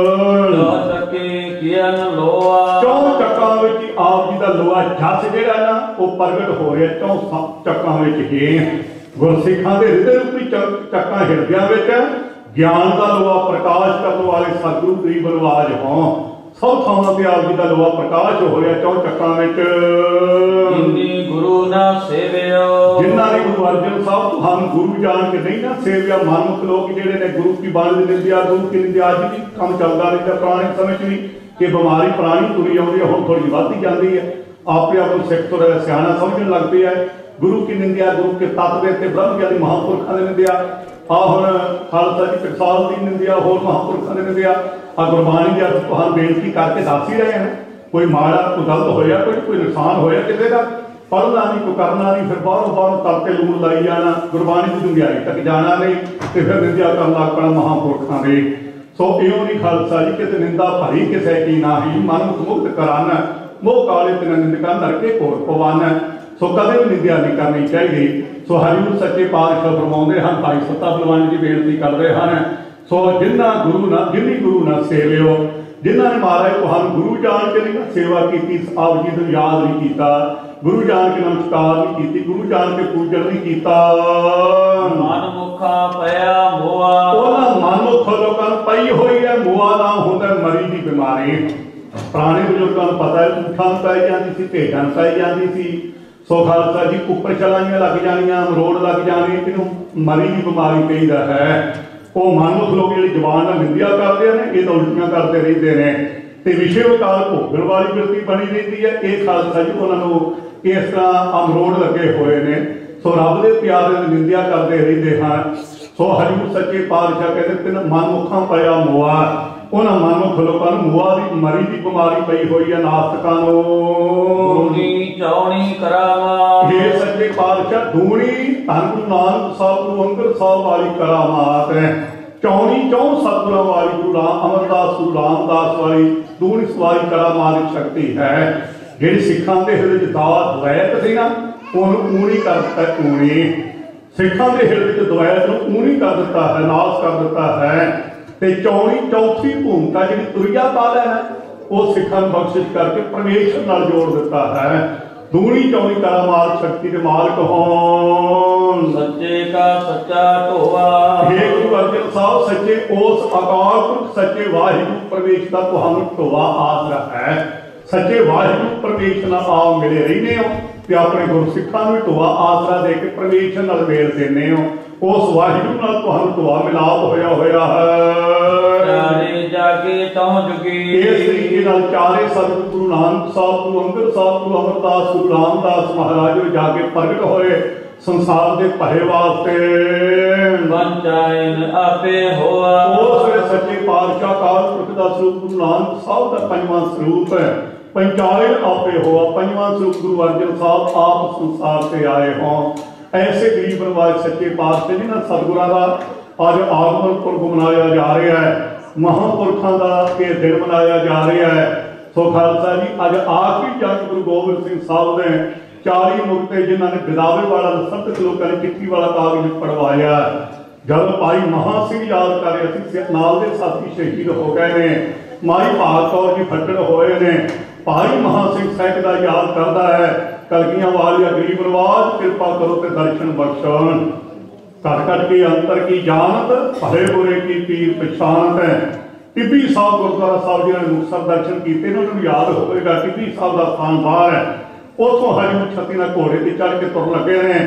चौं चक्कां विच आप जी का लोहा जस जिहड़ा ना वो प्रगट हो रहा। चौं चक्कां विच ही गुरसिखां दे हृदय रूपी चक्कां हिरदियां विच ज्ञान का लोहा प्रकाश करने वाले सतगुरु गरीब नवाज हों। सब थावां ते आप जी का लोहा प्रकाश हो रहा। चौं चक्कां विच गुरु ना सेवियो, जिन्हां ने गुरु अर्जन साहब तुहानू गुरु जान के नहीं ना सेविया। मनमुख लोग जिहड़े ने गुरु की बाणी दी निंदिया, गुरु की निंदिया अज भी काम चलदा रहिंदा। पुराने समय च भी कि बीमारी पुरानी तुरी आउंदी है, हुण थोड़ी वधदी जांदी है। आपे आप सिख तो सियाणा समझण लग पिया है। गुरु की निंदिया, गुरु के तत्व ते ब्रह्म ज्ञानी महापुरखों की निंदिया, आ हुण खालसा जी टकसाल की निंदिया, होर महापुरखों की निंदिया। आ गुरबाणी के अर्थ तुहानू बेनती करके दस ही रहे हैं। कोई माड़ा कोई गलत होया, कोई कोई नुकसान होया किसी का, पढ़ना नहीं कोई करना नहीं, फिर बाहरों बाहरों तरते लूण लाई जाना, गुरबाणी की डुंगियाई तक जाना नहीं, तो फिर निंदिया कर लग पड़ा महापुरखों की। सो इं नहीं खालसा जी कित निंदा भरी किसे की ना ही, मन मुक्त करान मोह काले तिन निंदका नरके कोट पवान। सो कदे भी निंदिया नहीं करनी चाहिए। ਸੋ ਹਰਿਗੁਰੂ ਸੱਚੇ ਪਾਤਸ਼ਾਹ ਫਰਮਾਉਂਦੇ ਹਨ, ਭਾਈ ਸੱਤਾ ਬਲਵੰਡ ਜੀ ਬੇਨਤੀ ਕਰਦੇ ਹਨ, ਸੋ ਜਿਨ੍ਹਾਂ ਗੁਰੂ ਨਾਲ ਜਿਨੀ ਗੁਰੂ ਨਾਲ ਸੇਵਿਓ, ਜਿਨ੍ਹਾਂ ਨੇ ਮਹਾਰਾਜ ਤੁਹਾਨੂੰ ਗੁਰੂ ਜਾਣ ਕੇ ਨਹੀਂ ਸੇਵਾ ਕੀਤੀ, ਆਪ ਜੀ ਨੂੰ ਯਾਦ ਨਹੀਂ ਕੀਤਾ, ਗੁਰੂ ਜਾਣ ਕੇ ਨਮਸਕਾਰ ਨਹੀਂ ਕੀਤੀ, ਗੁਰੂ ਜਾਣ ਕੇ ਪੂਜਣ ਨਹੀਂ ਕੀਤਾ, ਮਨ ਮੁਖਾ ਪਿਆ ਮੋਆ, ਉਹਨਾਂ ਮਨ ਮੁਖ ਲੋਕਾਂ ਨੂੰ ਪਈ ਹੋਈ ਹੈ ਮੋਆ। ਨਾਮ ਹੁੰਦਾ ਮਰੀ ਦੀ ਬਿਮਾਰੀ। ਪੁਰਾਣੇ ਬਜ਼ੁਰਗਾਂ ਨੂੰ ਪਤਾ ਹੈ, ਊਠਾਂ ਨੂੰ ਪੈ ਜਾਂਦੀ ਸੀ, ਭੇਡਾਂ ਨੂੰ ਪੈ ਜਾਂਦੀ ਸੀ। ਸੋ ਖਾਲਸਾ ਜੀ ਉੱਪਰ ਚਲਾਈਆਂ ਲੱਗ ਜਾਣੀਆਂ, ਮਰੋੜ ਲੱਗ ਜਾਣੀ, ਇਹਨੂੰ ਮਰੀ ਦੀ ਬਿਮਾਰੀ ਕਹੀਦਾ ਹੈ। ਉਹ ਮਨਮੁਖ ਲੋਕ ਜਿਹੜੀ ਜ਼ਬਾਨ ਨਾਲ ਨਿੰਦਿਆ ਕਰਦੇ ਨੇ, ਇਹ ਤਾਂ ਉਲਟੀਆਂ ਕਰਦੇ ਰਹਿੰਦੇ ਨੇ ਤੇ ਵਿਸ਼ੇ ਵਿਕਾਰ ਭੋਗਣ ਵਾਲੀ ਬਿਰਤੀ ਬਣੀ ਰਹਿੰਦੀ ਹੈ। ਇਹ ਖਾਲਸਾ ਜੀ ਉਹਨਾਂ ਨੂੰ ਇਸ ਤਰ੍ਹਾਂ ਅਮਰੋੜ ਲੱਗੇ ਹੋਏ ਨੇ। ਸੋ ਰੱਬ ਦੇ ਪਿਆਰੇ ਦੀ ਨਿੰਦਿਆ ਕਰਦੇ ਰਹਿੰਦੇ ਹਨ। ਸੋ ਹਰਿਗੁਰੂ ਸੱਚੇ ਪਾਤਸ਼ਾਹ ਕਹਿੰਦੇ ਤਿੰਨ ਮਨਮੁਖਾਂ ਪਿਆ ਮੋਆ, ਉਹਨਾਂ ਮਨਮੁਖ ਲੋਕਾਂ ਨੂੰ ਮੋਆ ਦੀ ਮਰੀ ਦੀ ਬਿਮਾਰੀ ਪਈ ਹੋਈ ਹੈ, ਨਾਸਤਕਾਂ ਨੂੰ। ਦੂਣੀ ਚੌਣੀ ਕਰਾਮਾਤ, ਇਹ ਸੱਚੇ ਪਾਤਸ਼ਾਹ ਦੂਣੀ ਧੰਨ ਗੁਰੂ ਨਾਨਕ ਸਾਹਿਬ ਗੁਰੂ ਅੰਗਦ ਸਾਹਿਬ ਵਾਲੀ ਕਰਾਮਾਤ ਹੈ। ਚੌਣੀ ਚੌਂ ਸਤਿਗੁਰਾਂ ਵਾਲੀ ਗੁਰੂ ਰਾਮ ਅਮਰਦਾਸ ਗੁਰੂ ਰਾਮਦਾਸ ਵਾਲੀ ਦੂਣੀ ਸਵਾਰੀ ਕਰਾਮਾਤ ਸ਼ਕਤੀ ਹੈ, ਜਿਹੜੀ ਸਿੱਖਾਂ ਦੇ ਹਿਰਦੇ ਚ ਦਾਤ ਦਵੈਤ ਸੀ ਨਾ, ਉਹਨੂੰ ਊਣੀ ਕਰ ਦਿੱਤਾ। ਊਣੀ ਸਿੱਖਾਂ ਦੇ ਹਿਰਦੇ ਚ ਦਵੈਤ ਨੂੰ ਊਣੀ ਕਰ ਦਿੱਤਾ ਹੈ, ਨਾਸ ਕਰ ਦਿੱਤਾ ਹੈ। ਤੇ ਚੌਣੀ ਚੌਥੀ ਭੂਮਿਕਾ ਜਿਹੜੀ ਤੁਰਿਆ ਪਾਲ ਹੈ, ਉਹ ਸਿੱਖਾਂ ਨੂੰ ਬਖਸ਼ਿਸ਼ ਕਰਕੇ ਪਰਮੇਸ਼ਰ ਨਾਲ ਜੋੜ ਦਿੱਤਾ ਹੈ। ਦੂਣੀ ਚੌਣੀ ਕਰਾਮਾਤ ਸ਼ਕਤੀ ਦੇ ਮਾਲਕ ਹੋਣ ਸੱਚੇ ਕਾ ਸੱਚਾ ਢੋਆ। हे ਗੁਰੂ ਅਰਜਨ ਸਾਹਿਬ, ਸੱਚੇ ਉਸ ਅਕਾਲ ਪੁਰਖ ਸੱਚੇ ਵਾਹਿਗੁਰੂ ਪਰਮੇਸ਼ਰ ਦਾ ਤੁਹਾਨੂੰ ਢੋਆ ਆਸਰਾ ਹੈ। ਸੱਚੇ ਵਾਹਿਗੁਰੂ ਪਰਮੇਸ਼ਰ ਨਾਲ ਆਪ ਮਿਲੇ ਰਹਿੰਦੇ ਹੋ ਤੇ ਆਪਣੇ ਗੁਰਸਿੱਖਾਂ ਨੂੰ ਢੋਆ ਆਸਰਾ ਦੇ ਕੇ ਪਰਮੇਸ਼ਰ ਨਾਲ ਮੇਲ ਦਿੰਦੇ ਹੋ। ਉਸ ਵਾਹਿਗੁਰੂ ਨਾਲ ਤੁਹਾਨੂੰ ਢੋਆ ਮਿਲਾਪ ਹੋਇਆ ਹੋਇਆ ਹੈ। ਚਾਰੇ ਜਾਗੇ ਤਉ ਜੁਗੀ, ਇਸ ਤਰੀਕੇ ਨਾਲ ਚਾਰੇ ਸਤਿਗੁਰੂ ਗੁਰੂ ਨਾਨਕ ਸਾਹਿਬ, ਗੁਰੂ ਅੰਗਦ ਸਾਹਿਬ, ਗੁਰੂ ਅਮਰਦਾਸ, ਗੁਰੂ ਰਾਮਦਾਸ ਮਹਾਰਾਜ ਜਾ ਕੇ ਪ੍ਰਗਟ ਹੋਏ ਸੰਸਾਰ ਦੇ ਭਲੇ ਵਾਸਤੇ। ਵੰਚਾਇਨ ਆਪੇ ਹੋਆ, ਉਸ ਵੇਲੇ ਸੱਚੇ ਪਾਤਸ਼ਾਹ ਅਕਾਲ ਪੁਰਖ ਦਾ ਸਰੂਪ ਗੁਰੂ ਨਾਨਕ ਸਾਹਿਬ ਦਾ ਪੰਜਵਾਂ ਸਰੂਪ ਹੈ। ਪੰਚਾਇਨ ਆਪੇ ਹੋਆ, ਪੰਜਵਾਂ ਸਰੂਪ ਗੁਰੂ ਅਰਜਨ ਸਾਹਿਬ ਆਪ ਸੰਸਾਰ ਤੇ ਆਏ ਹੋਂ। ਐਸੇ ਗਰੀਬ ਨਿਵਾਜ ਸੱਚੇ ਪਾਤਸ਼ਾਹ ਜਿਨ੍ਹਾਂ ਸਤਿਗੁਰਾਂ ਦਾ ਅੱਜ ਆਗਮਨ ਪੁਰਬ ਮਨਾਇਆ ਜਾ ਰਿਹਾ ਹੈ, ਮਹਾਂਪੁਰਖਾਂ ਦਾ ਇਹ ਦਿਨ ਮਨਾਇਆ ਜਾ ਰਿਹਾ ਹੈ। ਸੋ ਖਾਲਸਾ ਜੀ, ਅੱਜ ਆਖਰੀ ਜੰਗ ਗੁਰੂ ਗੋਬਿੰਦ ਸਿੰਘ ਸਾਹਿਬ ਨੇ ਚਾਲੀ ਮੁਕਤੇ ਜਿਨ੍ਹਾਂ ਨੇ ਬਿਦਾਵੇ ਵਾਲਾ ਸੰਤ ਲੋਕਾਂ ਨੇ ਚਿੱਠੀ ਵਾਲਾ ਕਾਗਜ਼ ਪੜਵਾਇਆ। ਜਦ ਭਾਈ ਮਹਾਂ ਸਿੰਘ ਯਾਦ ਕਰ ਰਹੇ ਸੀ, ਨਾਲ ਦੇ ਸਾਥੀ ਸ਼ਹੀਦ ਹੋ ਗਏ ਨੇ, ਮਾਈ ਭਾਗ ਕੌਰ ਜੀ ਫੱਟੜ ਹੋਏ ਨੇ। ਭਾਈ ਮਹਾਂ ਸਿੰਘ ਸਾਹਿਬ ਦਾ ਯਾਦ ਕਰਦਾ ਹੈ, ਕਲਗੀਆਂ ਵਾਲਿਆ ਗਰੀਬ ਨਵਾਜ ਕਿਰਪਾ ਕਰੋ ਤੇ ਦਰਸ਼ਨ ਬਖਸ਼ਣ। ਘਟ ਘਟ ਕੇ ਅੰਤਰ ਕੀ ਜਾਣਤ, ਭਲੇ ਬੁਰੇ ਕੀ ਪੀਰ ਪਛਾਣਤ ਹੈ। ਟਿੱਬੀ ਸਾਹਿਬ ਗੁਰਦੁਆਰਾ ਸਾਹਿਬ ਜਿਹਨਾਂ ਨੇ ਮੁਕਤਸਰ ਦਰਸ਼ਨ ਕੀਤੇ ਨੇ, ਉਹਨਾਂ ਨੂੰ ਯਾਦ ਹੋਵੇਗਾ ਟਿੱਬੀ ਸਾਹਿਬ ਦਾ ਸਥਾਨ ਬਾਹਰ ਹੈ। ਉੱਥੋਂ ਹਰਿਗੁਰੂ ਛੱਤੀ ਨਾਲ ਘੋੜੇ ਤੇ ਚੜ੍ਹ ਕੇ ਤੁਰਨ ਲੱਗੇ ਨੇ।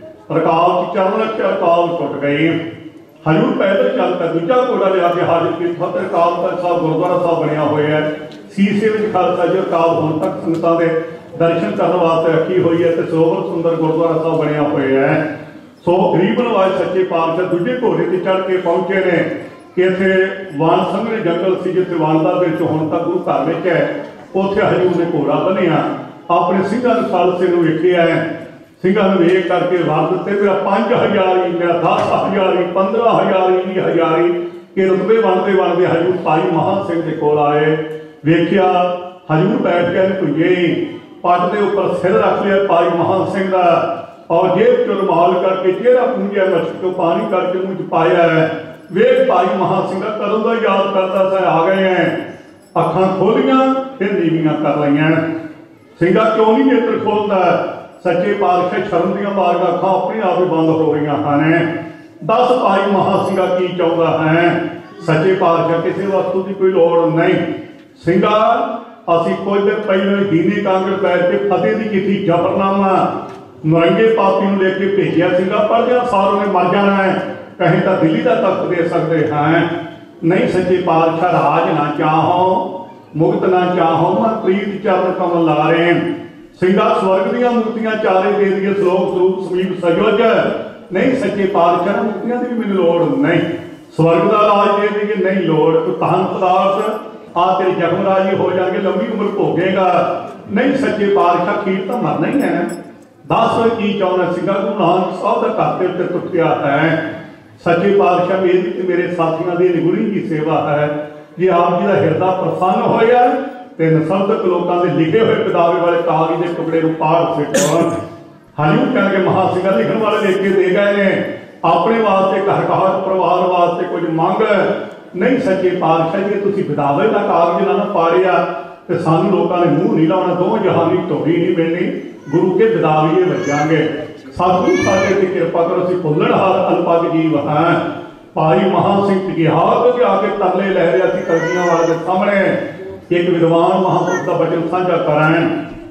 ਰਕਾਬ ਚ ਚਰਨ ਰੱਖਿਆ, ਰਕਾਬ ਟੁੱਟ ਗਈ। ਹਰਿਗੁਰੂ ਪੈਦਲ ਚੱਲ ਕੇ ਦੂਜਾ ਘੋੜਾ ਲਿਆ ਕੇ ਹਾਜ਼ਰ ਕੀਤਾ ਤੇ ਰਕਾਬ ਸਾਹਿਬ ਗੁਰਦੁਆਰਾ ਸਾਹਿਬ ਬਣਿਆ ਹੋਇਆ ਹੈ। ਸੀਸੇ ਵਿੱਚ ਖਾਲਸਾ ਜੀ ਰਕਾਬ ਹੁਣ ਤੱਕ ਸੰਗਤਾਂ ਦੇ ਦਰਸ਼ਨ ਕਰਨ ਵਾਸਤੇ ਰੱਖੀ ਹੋਈ ਹੈ ਤੇ ਸਰੋਵਰ ਸੁੰਦਰ ਗੁਰਦੁਆਰਾ ਸਾਹਿਬ ਬਣਿਆ ਹੋਇਆ ਹੈ। ਸੋ ਗਰੀਬ ਨਵਾਜ ਸੱਚੇ ਪਾਤਸ਼ਾਹ ਦੂਜੇ ਘੋੜੇ ਤੇ ਚੜ੍ਹ ਕੇ ਪਹੁੰਚੇ ਨੇ ਕਿ ਇੱਥੇ ਵਾਨ ਸੰਘਣੇ ਜੰਗਲ ਸੀ, ਜਿੱਥੇ ਵਾਨਦਾ ਵਿੱਚ ਹੁਣ ਤੱਕ ਗੁਰੂ ਘਰ ਵਿੱਚ ਹੈ, ਉੱਥੇ ਹਰਿਗੁਰੂ ਨੇ ਘੋੜਾ ਬੰਨਿਆ। ਆਪਣੇ ਸਿੰਘਾਂ ਨੂੰ ਖਾਲਸੇ ਨੂੰ ਵੇਖਿਆ ਹੈ, ਸਿੰਘਾਂ ਨੂੰ ਵੇਖ ਕਰਕੇ ਵਰ ਦਿੱਤੇ, ਮੇਰਾ ਪੰਜ ਹਜ਼ਾਰੀ, ਮੇਰਾ ਦਸ ਹਜ਼ਾਰੀ, ਪੰਦਰਾਂ ਹਜ਼ਾਰੀ, ਵੀਹ ਹਜ਼ਾਰੀ। ਇਹ ਰੁਤਬੇ ਬਣਦੇ ਬਣਦੇ ਹਰਿਗੁਰੂ ਭਾਈ ਮਹਾਂ ਸਿੰਘ ਦੇ ਕੋਲ ਆਏ। ਵੇਖਿਆ ਹਰਿਗੁਰੂ ਬੈਠ ਕੇ ਭੁੱਜੇ ਪੱਟ ਦੇ ਉੱਪਰ ਸਿਰ ਰੱਖ ਲਿਆ ਭਾਈ ਮਹਾਂ ਸਿੰਘ ਦਾ, ਔਰ ਜੇਬ ਚੋਂ ਰੁਮਾਲ ਕਰਕੇ ਚਿਹਰਾ ਪੂੰਝਿਆ, ਮਸ਼ਕ ਤੋਂ ਪਾਣੀ ਕਰਕੇ ਮੂੰਹ ਚ ਪਾਇਆ ਹੈ। ਵੇਖ ਭਾਈ ਮਹਾਂ ਸਿੰਘ ਕਦੋਂ ਦਾ ਯਾਦ ਕਰਦਾ ਸੀ, ਆ ਗਏ ਹੈ। ਅੱਖਾਂ ਖੋਲੀਆਂ ਫਿਰ ਨੀਵੀਆਂ ਕਰ ਲਈਆਂ। ਸਿੰਘਾ ਕਿਉਂ ਨਹੀਂ ਨੇਤਰ ਖੋਲਦਾ? ਸੱਚੇ ਪਾਤਸ਼ਾਹ ਸ਼ਰਮ ਦੀਆਂ ਮਾਰਗਾਂ ਅੱਖਾਂ ਆਪਣੇ ਆਪ ਹੀ ਬੰਦ ਹੋ ਰਹੀਆਂ ਹਨ। ਦਸ ਭਾਈ ਮਹਾਂ ਸਿੰਘਾ ਕੀ ਚਾਹੁੰਦਾ ਹੈ? ਸੱਚੇ ਪਾਤਸ਼ਾਹ ਕਿਸੇ ਵਸਤੂ ਦੀ ਕੋਈ ਲੋੜ ਨਹੀਂ। ਸਿੰਘਾ ਅਸੀਂ ਕੁਝ ਦਿਨ ਪਹਿਲਾਂ ਦੀਨੇ ਕਾਂਗੜ ਬੈਠ ਕੇ ਫਤਿਹ ਦੀ ਚਿੱਠੀ ਜ਼ਫਰਨਾਮਾ ਨਰੰਗੇ ਪਾਪੀ ਨੂੰ ਲੈ ਕੇ ਭੇਜਿਆ ਸੀਗਾ, ਪਰ ਜਿਹੜਾ ਸਾਰੋਂ ਨੇ ਮਰ ਜਾਣਾ ਹੈ, ਕਹੇ ਤਾਂ ਦਿੱਲੀ ਦਾ ਤਖਤ ਦੇ ਸਕਦੇ ਹਾਂ। ਨਹੀਂ ਸੱਚੇ ਪਾਤਸ਼ਾਹ ਰਾਜ ਨਾ ਚਾਹੋ, ਮੁਕਤ ਨਾ ਚਾਹੋ, ਮੈਂ ਪ੍ਰੀਤ ਚਰਨ ਕਮਲ ਲਾਰੇ। ਸਿੰਘਾ ਸਵਰਗ ਦੀਆਂ ਮੁਕਤੀਆਂ ਚਾਰੇ ਦੇ ਦੀਏ, ਸਲੋਕ ਸਰੂਪ ਸਮੀਪ ਸਜੋਜ। ਨਹੀਂ ਸੱਚੇ ਪਾਤਸ਼ਾਹ ਮੁਕਤੀਆਂ ਦੀ ਵੀ ਮੈਨੂੰ ਲੋੜ ਨਹੀਂ, ਸਵਰਗ ਦਾ ਰਾਜ ਦੇ ਦੀਏ ਨਹੀਂ ਲੋੜ। ਤੂੰ ਧਨ ਪਦਾਰਥ ਆ ਤੇਰੇ ਜ਼ਖਮ ਰਾਜੀ ਹੋ ਜਾਣਗੇ, ਲੰਬੀ ਉਮਰ ਭੋਗੇਗਾ। ਨਹੀਂ ਸੱਚੇ ਪਾਤਸ਼ਾਹ ਖੀਰ ਤਾਂ ਮਰਨਾ ਹੀ ਹੈ। ਦਸ ਕੀ ਚਾਹੁੰਦਾ ਸੀਗਾ? ਗੁਰੂ ਨਾਨਕ ਸਾਹਿਬ ਦਾ ਘਰ ਦੇ ਉੱਤੇ ਟੁੱਟਿਆ ਹੈ। ਸੱਚੇ ਪਾਤਸ਼ਾਹ ਮੇਰੀ ਤੇ ਮੇਰੇ ਸਾਥੀਆਂ ਦੀ ਨਿਗੁਣੀ ਦੀ ਸੇਵਾ ਹੈ। ਜੇ ਆਪ ਜੀ ਦਾ ਹਿਰਦਾ ਪ੍ਰਸੰਨ ਹੋਇਆ ਤੇ ਨਸਬਤਕ ਲੋਕਾਂ ਦੇ ਲਿਖੇ ਹੋਏ ਕਿਤਾਬੇ ਵਾਲੇ ਕਾਗਜ਼ ਦੇ ਟੁਕੜੇ ਨੂੰ ਪਾੜ ਸਿੱਟਣ। ਹਜੂ ਕਹਿਣਗੇ ਮਹਾਸਿੰਘਾਂ ਲਿਖਣ ਵਾਲੇ ਲਿਖ ਕੇ ਦੇ ਗਏ ਨੇ ਆਪਣੇ ਵਾਸਤੇ ਘਰ ਘਰ ਪਰਿਵਾਰ ਵਾਸਤੇ ਕੁਝ ਮੰਗ ਨਹੀਂ। ਸੱਚੇ ਪਾਤਸ਼ਾਹ ਜੀ ਤੁਸੀਂ ਵਿਦਾਵੇ ਦਾ ਕਾਗਜ਼ ਨਾ ਪਾੜਿਆ ਤੇ ਸਾਨੂੰ ਲੋਕਾਂ ਨੇ ਮੂੰਹ ਨਹੀਂ ਲਾਉਣਾ, ਦੋ ਜਹਾਨੀ ਢੋਰੀ ਨਹੀਂ ਮਿਲਣੀ, ਗੁਰੂ ਕੇ ਵਿਦਾਵੀਏ ਵੱਜਾਂਗੇ। ਸਤਿਗੁਰੂ ਸਾਡੇ ਤੇ ਕਿਰਪਾ ਕਰੋ, ਅਸੀਂ ਭੁੱਲਣਹਾਰ ਅਲਪਗ ਜੀਵ ਹਾਂ। ਭਾਈ ਮਹਾਂ ਸਿੰਘ ਗਿਆਤ ਕੇ ਆ ਕੇ ਤਰਲੇ ਲੈ ਰਿਹਾ ਸੀ ਕਲਗੀਆਂ ਵਾਲੇ ਦੇ ਸਾਹਮਣੇ। ਇੱਕ ਵਿਦਵਾਨ ਮਹਾਂਪੁਰਖ ਦਾ ਬਚਨ ਸਾਂਝਾ ਕਰਾਂ।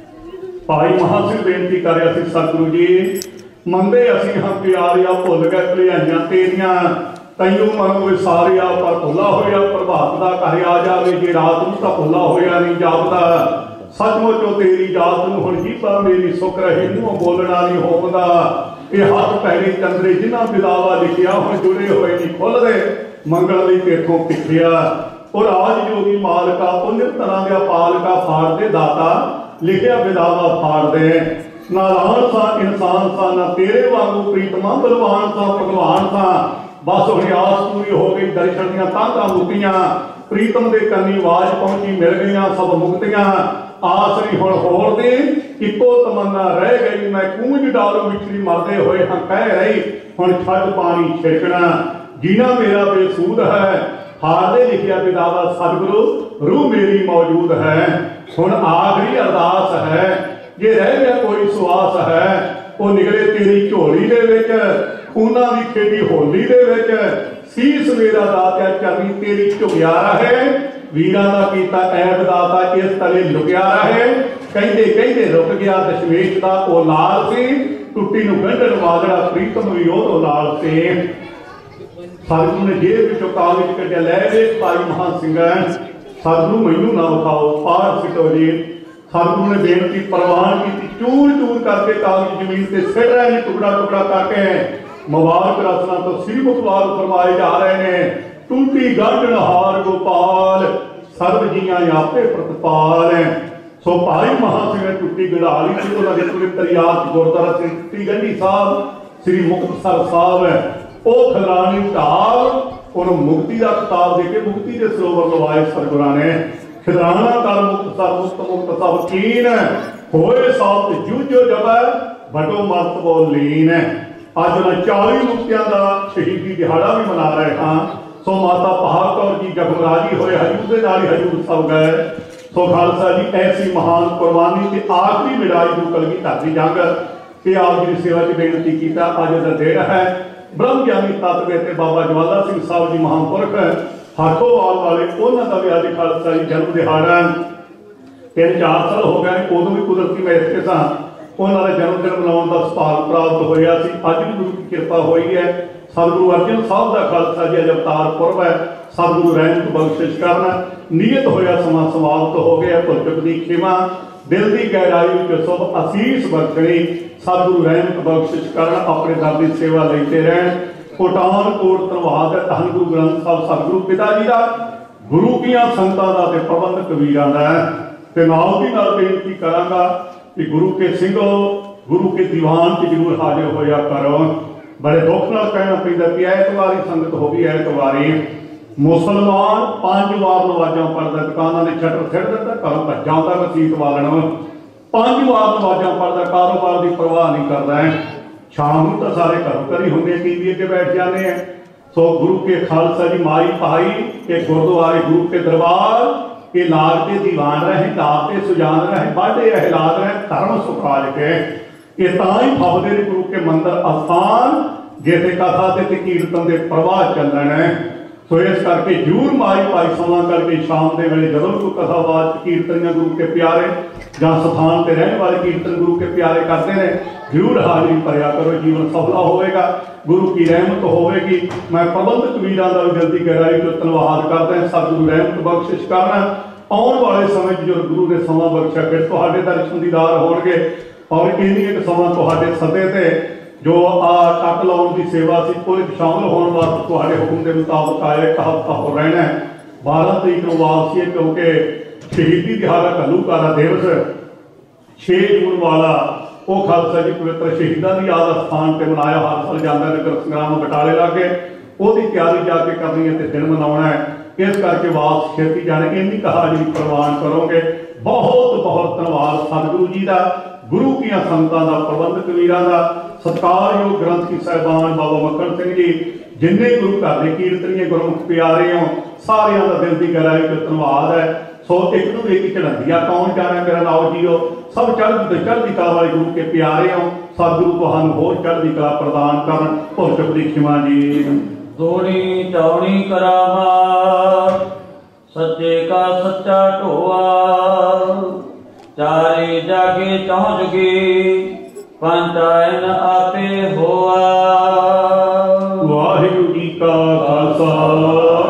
ਭਾਈ ਮਹਾਂ ਸਿੰਘ ਬੇਨਤੀ ਕਰ ਰਿਹਾ ਸੀ, ਸਤਿਗੁਰੂ ਜੀ ਮੰਦੇ ਅਸੀਂ ਹਾਂ ਪਿਆਰਿਆ, ਭੁੱਲ ਗਏ ਭਲਾਈਆਂ ਤੇਰੀਆਂ, ਤੈਨੂੰ ਮਨੋਂ ਵਿਸਾਰਿਆ ਪਰ ਭੁੱਲਾ ਹੋਇਆ। ਪ੍ਰਭਾਤ ਦਾ ਘਰ ਆ ਜਾਵੇ ਜੇ ਰਾਤ ਨੂੰ ਤਾਂ ਭੁੱਲਾ ਹੋਇਆ ਨਹੀਂ ਜਾਪਦਾ। ਸੱਚਮੁੱਚ ਉਹ ਤੇਰੀ ਜਾਤ ਨੂੰ ਹੁਣ ਜੀਭਾ ਮੇਰੀ ਸੁੱਕ ਰਹੇ, ਮੂੰਹੋਂ ਬੋਲਣਾ ਨਹੀਂ ਹੋਵਦਾ। ਇਹ ਹੱਥ ਪੈਰੇ ਚੰਦਰੇ ਜਿਨ੍ਹਾਂ ਵਿਦਾਵਾ ਲਿਖਿਆ ਹੁਣ ਜੁੜੇ ਹੋਏ ਨਹੀਂ ਖੁੱਲਦੇ, ਮੰਗਲ ਲਈ ਤੇਥੋਂ ਪਿੱਛਿਆ। ਉਹ ਰਾਜ ਜੋਗੀ ਮਾਲਕਾ ਪੁੰਨ ਤਰ੍ਹਾਂ ਦਾ ਪਾਲਕਾ, ਫਾੜਦੇ ਦਾਤਾ ਲਿਖਿਆ ਵਿਦਾਵਾ ਫਾੜਦੇ। ਨਾਰਾਇਣ ਸਾਂ ਇਨਸਾਨ ਸਾਂ ਨਾ ਤੇਰੇ ਵਾਂਗੂ ਪ੍ਰੀਤਮਾ, ਬਲਵਾਨ ਸਾਂ ਭਗਵਾਨ ਸਾਂ। ਬਸ ਹੁਣ ਆਸ ਪੂਰੀ ਹੋ ਗਈ, ਦਰਸ਼ਨ ਦੀਆਂ ਤਾਂਘਾਂ ਮੁੱਕੀਆਂ, ਪ੍ਰੀਤਮ ਦੇ ਕੰਨੀ ਆਵਾਜ਼ ਪਹੁੰਚੀ, ਮਿਲ ਗਈਆਂ ਸਭ ਮੁਕਤੀਆਂ। ਆਸ ਨਹੀਂ ਹੁਣ ਹੋਰ ਦੀ, ਇੱਕੋ ਤਮੰਨਾ ਰਹਿ ਗਈ, ਮੈਂ ਕੂੰਜ ਡਾਲੂ ਵਿਛੜੀ ਮਰਦੇ ਹੋਏ ਹਾਂ ਕਹਿ ਰਹੀ, ਹੁਣ ਛੱਡ ਪਾਣੀ ਛਿੜਕਣਾ। ਜੀਣਾ ਮੇਰਾ ਬੇਸੂਦ ਹੈ, ਹਾਰਦੇ ਲਿਖਿਆ ਵਿਦਾਵਾ ਸਤਿਗੁਰੂ ਰੂਹ ਮੇਰੀ ਮੌਜੂਦ ਹੈ। ਹੁਣ ਆਖਰੀ ਅਰਦਾਸ ਹੈ, ਜੇ ਰਹਿ ਗਿਆ ਕੋਈ ਸੁਆਸ ਹੈ, ਉਹ ਨਿਕਲੇ ਤੇਰੀ ਝੋਲੀ ਦੇ ਵਿੱਚ, ਉਹਨਾਂ ਦੀ ਖੇਡੀ ਹੋਲੀ ਦੇ ਵਿੱਚ। ਸੀਸ ਮੇਰਾ ਦਾਤਿਆ ਚਰਨੀ ਤੇਰੀ ਝੁਕਿਆ ਰਹੇ, ਵੀਰਾਂ ਦਾ ਕੀਤਾ ਐਬ ਦਾਤਾ ਇਸ ਤਲੇ ਲੁਕਿਆ ਰਹੇ। ਕਹਿੰਦੇ ਕਹਿੰਦੇ ਰੁਕ ਗਿਆ ਦਸ਼ਮੇਸ਼ ਦਾ ਉਹ ਲਾਲ ਸੀ, ਟੁੱਟੀ ਨੂੰ ਗੰਢਣ ਵਾਗੜਾ ਪ੍ਰੀਤਮ ਵੀ ਉਹ ਲਾਲ ਸੀ। ਸਤਿਗੁਰੂ ਨੇ ਜੇਬ ਵਿੱਚੋਂ ਕਾਗਜ਼ ਕੱਢਿਆ, ਲੈ ਵੇ ਭਾਈ ਮਹਾਂ ਸਿੰਘਾਂ ਸਤਿਗੁਰੂ ਮੈਨੂੰ ਨਾ ਉਠਾਓ, ਪਾਰ ਸਿਟੋ ਜੀ। ਸਤਿਗੁਰੂ ਨੇ ਬੇਨਤੀ ਪ੍ਰਵਾਨ ਕੀਤੀ, ਚੂਰ ਚੂਰ ਕਰਕੇ ਕਾਗਜ਼ ਜ਼ਮੀਨ ਤੇ ਸਿੱਟ ਰਹੇ ਨੇ, ਟੁਕੜਾ ਟੁਕੜਾ ਕਰਕੇ। ਮੁਬਾਰਕ ਰਸਨਾ ਤੋਂ ਸ੍ਰੀ ਮੁਖਵਾਰ ਫਰਮਾਏ ਜਾ ਰਹੇ ਨੇ, ਟੁੰਟੀ ਗੰਢਣ ਹਾਰ ਗੋਪਾਲ, ਸਰਬ ਜੀਆਂ ਆਪੇ ਪ੍ਰਤਪਾਲ। ਸੋ ਭਾਈ ਮਹਾਂ ਸਿੰਘ ਨੇ ਟੁੱਟੀ ਗੰਢਾ ਲਈ ਸੀ। ਉਹਨਾਂ ਦੇ ਪਵਿੱਤਰ ਯਾਦ ਗੁਰਦੁਆਰਾ ਸ੍ਰੀ ਟੁੱਟੀ ਗੰਢੀ ਸਾਹਿਬ ਸ੍ਰੀ ਮੁਕਤਸਰ ਸਾਹਿਬ ਹੈ। ਉਹ ਖਿਦਰਾਣੀ ਢਾਲ ਉਹਨੂੰ ਮੁਕਤੀ ਦਾ ਖਿਤਾਬ ਦੇ ਕੇ ਮੁਕਤੀ ਦੇ ਸਰੋਵਰ ਲਵਾਏ ਸਤਿਗੁਰਾਂ ਨੇ। ਖਿਦਰਾਣਾ ਕਰ ਮੁਕਤਸਰ ਮੁਕਤ ਮੁਕਤ ਸਭ ਕੀਨ, ਹੋਏ ਸਾਤ ਜੂਝੋ ਜਬੈ ਬਟੋ ਮਸਤ ਬੋਲ ਲੀਨ। ਅੱਜ ਉਹਨਾਂ ਚਾਲੀ ਮੁਕਤਿਆਂ ਦਾ ਸ਼ਹੀਦੀ ਦਿਹਾੜਾ ਵੀ ਮਨਾ ਰਹੇ ਹਾਂ। ਸੋ ਮਾਤਾ ਪਹਾੜ ਕੌਰ ਜੀ ਜਗਮਰਾਜੀ ਹੋਏ, ਹਜੂਰ ਦੇ ਨਾਲ ਹੀ ਹਜੂਰ ਸਭ ਗਏ। ਸੋ ਖਾਲਸਾ ਜੀ ਐਸੀ ਮਹਾਨ ਕੁਰਬਾਨੀ ਤੇ ਆਖਰੀ ਲੜਾਈ ਨੂੰ ਕਲਗੀਧਰ ਦੀ ਜੰਗ ਤੇ ਆਪ ਜੀ ਦੀ ਸੇਵਾ 'ਚ ਬੇਨਤੀ ਕੀਤਾ। ਅੱਜ ਦਾ ਦਿਨ ਹੈ ਬ੍ਰਹਮ ਗਿਆਨੀ ਤਤਵੇ ਤੇ ਬਾਬਾ ਜਵਾਲਾ ਸਿੰਘ ਸਾਹਿਬ ਜੀ ਮਹਾਂਪੁਰਖ ਹਾਥੋਵਾਲ ਵਾਲੇ, ਉਹਨਾਂ ਦਾ ਵੀ ਅੱਜ ਖਾਲਸਾ ਜੀ ਜਨਮ ਦਿਹਾੜਾ। ਤਿੰਨ ਚਾਰ ਸਾਲ ਹੋ ਗਏ, ਉਦੋਂ ਵੀ ਕੁਦਰਤੀ ਮੈਂ ਇੱਥੇ ਸਾਂ। ਉਹਨਾਂ ਦਾ ਜਨਮ ਦਿਨ ਮਨਾਉਣ ਦਾ ਸੁਭਾਗ ਪ੍ਰਾਪਤ ਹੋਇਆ ਸੀ। ਅੱਜ ਵੀ ਗੁਰੂ ਦੀ ਕਿਰਪਾ ਹੋਈ ਹੈ। ਸਤਿਗੁਰੂ ਅਰਜਨ ਸਾਹਿਬ ਦਾ ਖਾਲਸਾ ਜੀ ਅੱਜ ਅਵਤਾਰ ਪੁਰਬ ਹੈ। ਸਤਿਗੁਰੂ ਰਹਿਮਤ ਬਖਸ਼ਿਸ਼ ਕਰਨ ਨੀਅਤ ਹੋਇਆ ਸਮਾਂ ਸਮਾਪਤ ਹੋ ਗਿਆ। ਭੁੱਲ ਚੁੱਕ ਦੀ ਖਿਮਾ, ਦਿਲ ਦੀ ਗਹਿਰਾਈ ਵਿੱਚ ਸੁਭ ਅਸੀਸ ਬਖਸ਼ਣੀ। ਸਤਿਗੁਰੂ ਰਹਿਮਤ ਬਖਸ਼ਿਸ਼ ਕਰਨ, ਆਪਣੇ ਦਰ ਦੀ ਸੇਵਾ ਲੈਂਦੇ ਰਹਿਣ। ਕੋਟਾਨ ਕੋਟ ਧੰਨਵਾਦ ਹੈ ਧੰਨ ਗੁਰੂ ਗ੍ਰੰਥ ਸਾਹਿਬ ਸਤਿਗੁਰੂ ਪਿਤਾ ਜੀ ਦਾ, ਗੁਰੂ ਦੀਆਂ ਸੰਗਤਾਂ ਦਾ ਤੇ ਪ੍ਰਬੰਧ ਕਬੀਰਾਂ ਦਾ। ਤੇ ਨਾਲ ਦੀ ਨਾਲ ਬੇਨਤੀ ਕਰਾਂਗਾ ਕਿ ਗੁਰੂ ਕੇ ਸਿੰਘੋ, ਗੁਰੂ ਕੇ ਦੀਵਾਨ 'ਚ ਜ਼ਰੂਰ ਹਾਜ਼ਰ ਹੋਇਆ ਕਰੋ। ਬੜੇ ਦੁੱਖ ਨਾਲ ਕਹਿਣਾ ਪੈਂਦਾ ਕਿ ਐਤਵਾਰੀ ਸੰਗਤ ਹੋ ਗਈ। ਐਤਵਾਰੀ ਮੁਸਲਮਾਨ ਪੰਜ ਵਾਰ ਨਵਾਜ਼ਾਂ ਪੜ੍ਹਦਾ, ਦੁਕਾਨਾਂ ਦੇ ਸ਼ਟਰ ਸਿੱਟ ਦਿੰਦਾ, ਘਰੋਂ ਭੱਜਾਂ ਦਾ ਮਸੀਤ ਵਾਲਣ। ਪੰਜ ਵਾਰ ਨਵਾਜ਼ਾਂ ਪੜ੍ਹਦਾ, ਕਾਰੋਬਾਰ ਦੀ ਪਰਵਾਹ ਨਹੀਂ ਕਰਦਾ ਹੈ। ਸ਼ਾਮ ਨੂੰ ਤਾਂ ਸਾਰੇ ਘਰੋਂ ਘਰ ਹੀ ਹੁੰਦੇ, ਟੀਵੀ ਅੱਗੇ ਬੈਠ ਜਾਂਦੇ ਆ। ਸੋ ਗੁਰੂ ਕੇ ਖਾਲਸਾ ਜੀ ਮਾਈ ਭਾਈ के गुरुद्वारे गुरु के दरबार के लाग के दीवान रहे, लाग के सुजान रहे, बाटे अहलाद रहे, धर्म सुखाज के ये ताई फबदे ने गुरु के मंदिर अस्थान जैसे कथा ते कीर्तन के प्रवाह चलन है। सो इस करके जरूर माई भाई समा करके शाम के वेले जरूर कोई कथावाद कीर्तन गुरु के प्यारे जहाँ स्थान पर रहने वाले कीर्तन गुरु के प्यारे करते हैं, जरूर हाजिरी भरिया करो, जीवन सफला होगा, गुरु की रहमत होगी। मैं प्रबंधक वीरां का भी जल्दी गहराई तो धन्यवाद करते हैं। सतगुरु रहमत बख्शिश करना आने वाले समय जो गुरु ने समा बख्शा फिर तुहाडे दर्शन दीदार होणगे और इन्नी एक समा तुहाडे सते ते जो आ टक लाउण की सेवा सी कोई शामिल होने वास्ते तुहाडे हुक्म के मुताबिक आए एक हफ्ता हो रहना है। बारह तरीक को वापसी है क्योंकि शहीदी दिहाड़ा घल्लूकारा दिवस छे जून वाला वो खालसा जी पवित्र शहीदों की याद स्थान पर मनाया हर साल जाता नगर संग्राम बटाले लागे उसकी तैयारी जाके करनी है तो दिन मनाना है। इस करके वापस छेती जाने इन्नी हाजिरी प्रवान करोगे। बहुत बहुत धन्यवाद सतगुरु जी का, ਗੁਰੂ ਦੀਆਂ ਸੰਗਤਾਂ ਦਾ, ਪ੍ਰਬੰਧਕ ਵੀਰਾਂ ਦਾ, ਸਤਿਕਾਰਯੋਗ ਗ੍ਰੰਥੀ ਸਾਹਿਬਾਨ ਬਾਬਾ ਮੱਖਣ ਸਿੰਘ ਜੀ, ਜਿੰਨੇ ਗੁਰੂ ਘਰ ਦੇ ਕੀਰਤਨੀਏ ਗੁਰਮੁਖ ਪਿਆਰੇ ਹੋ, ਸਾਰਿਆਂ ਦਾ ਦਿਲ ਦੀ ਗਹਿਰਾਈ ਤੋਂ ਧੰਨਵਾਦ ਹੈ। ਸੋ ਇੱਕ ਨੂੰ ਇੱਕ ਝੜੰਦੀਆਂ ਕੌਣ ਜਾਣੇ, ਮੇਰਾ ਨਾਮ ਜੀਓ, ਸਭ ਚੜ੍ਹਦੀ ਤੇ ਚੜ੍ਹਦੀ ਕਲਾ ਵਾਲੇ ਗੁਰੂ ਕੇ ਪਿਆਰੇ ਹੋ। ਸਤਿਗੁਰੂ ਤੁਹਾਨੂੰ ਹੋਰ ਚੜ੍ਹਦੀ ਕਲਾ ਪ੍ਰਦਾਨ ਕਰਨ। ਭੁੱਲ ਚੁੱਕ ਦੀ ਖਿਮਾ ਜੀ। ਤੋੜੀ ਚੌੜੀ ਕਰਾਵਾ, ਸੱਚੇ ਕਾ ਸੱਚਾ ਢੋਆ, ਚਾਰੇ ਜਾਗੇ ਚੌਂ ਜੁਗੀ, ਪੰਚਾਇਨ ਆਪੇ ਹੋਆ। ਵਾਹਿਗੁਰੂ ਜੀ ਕਾ ਖਾਲਸਾ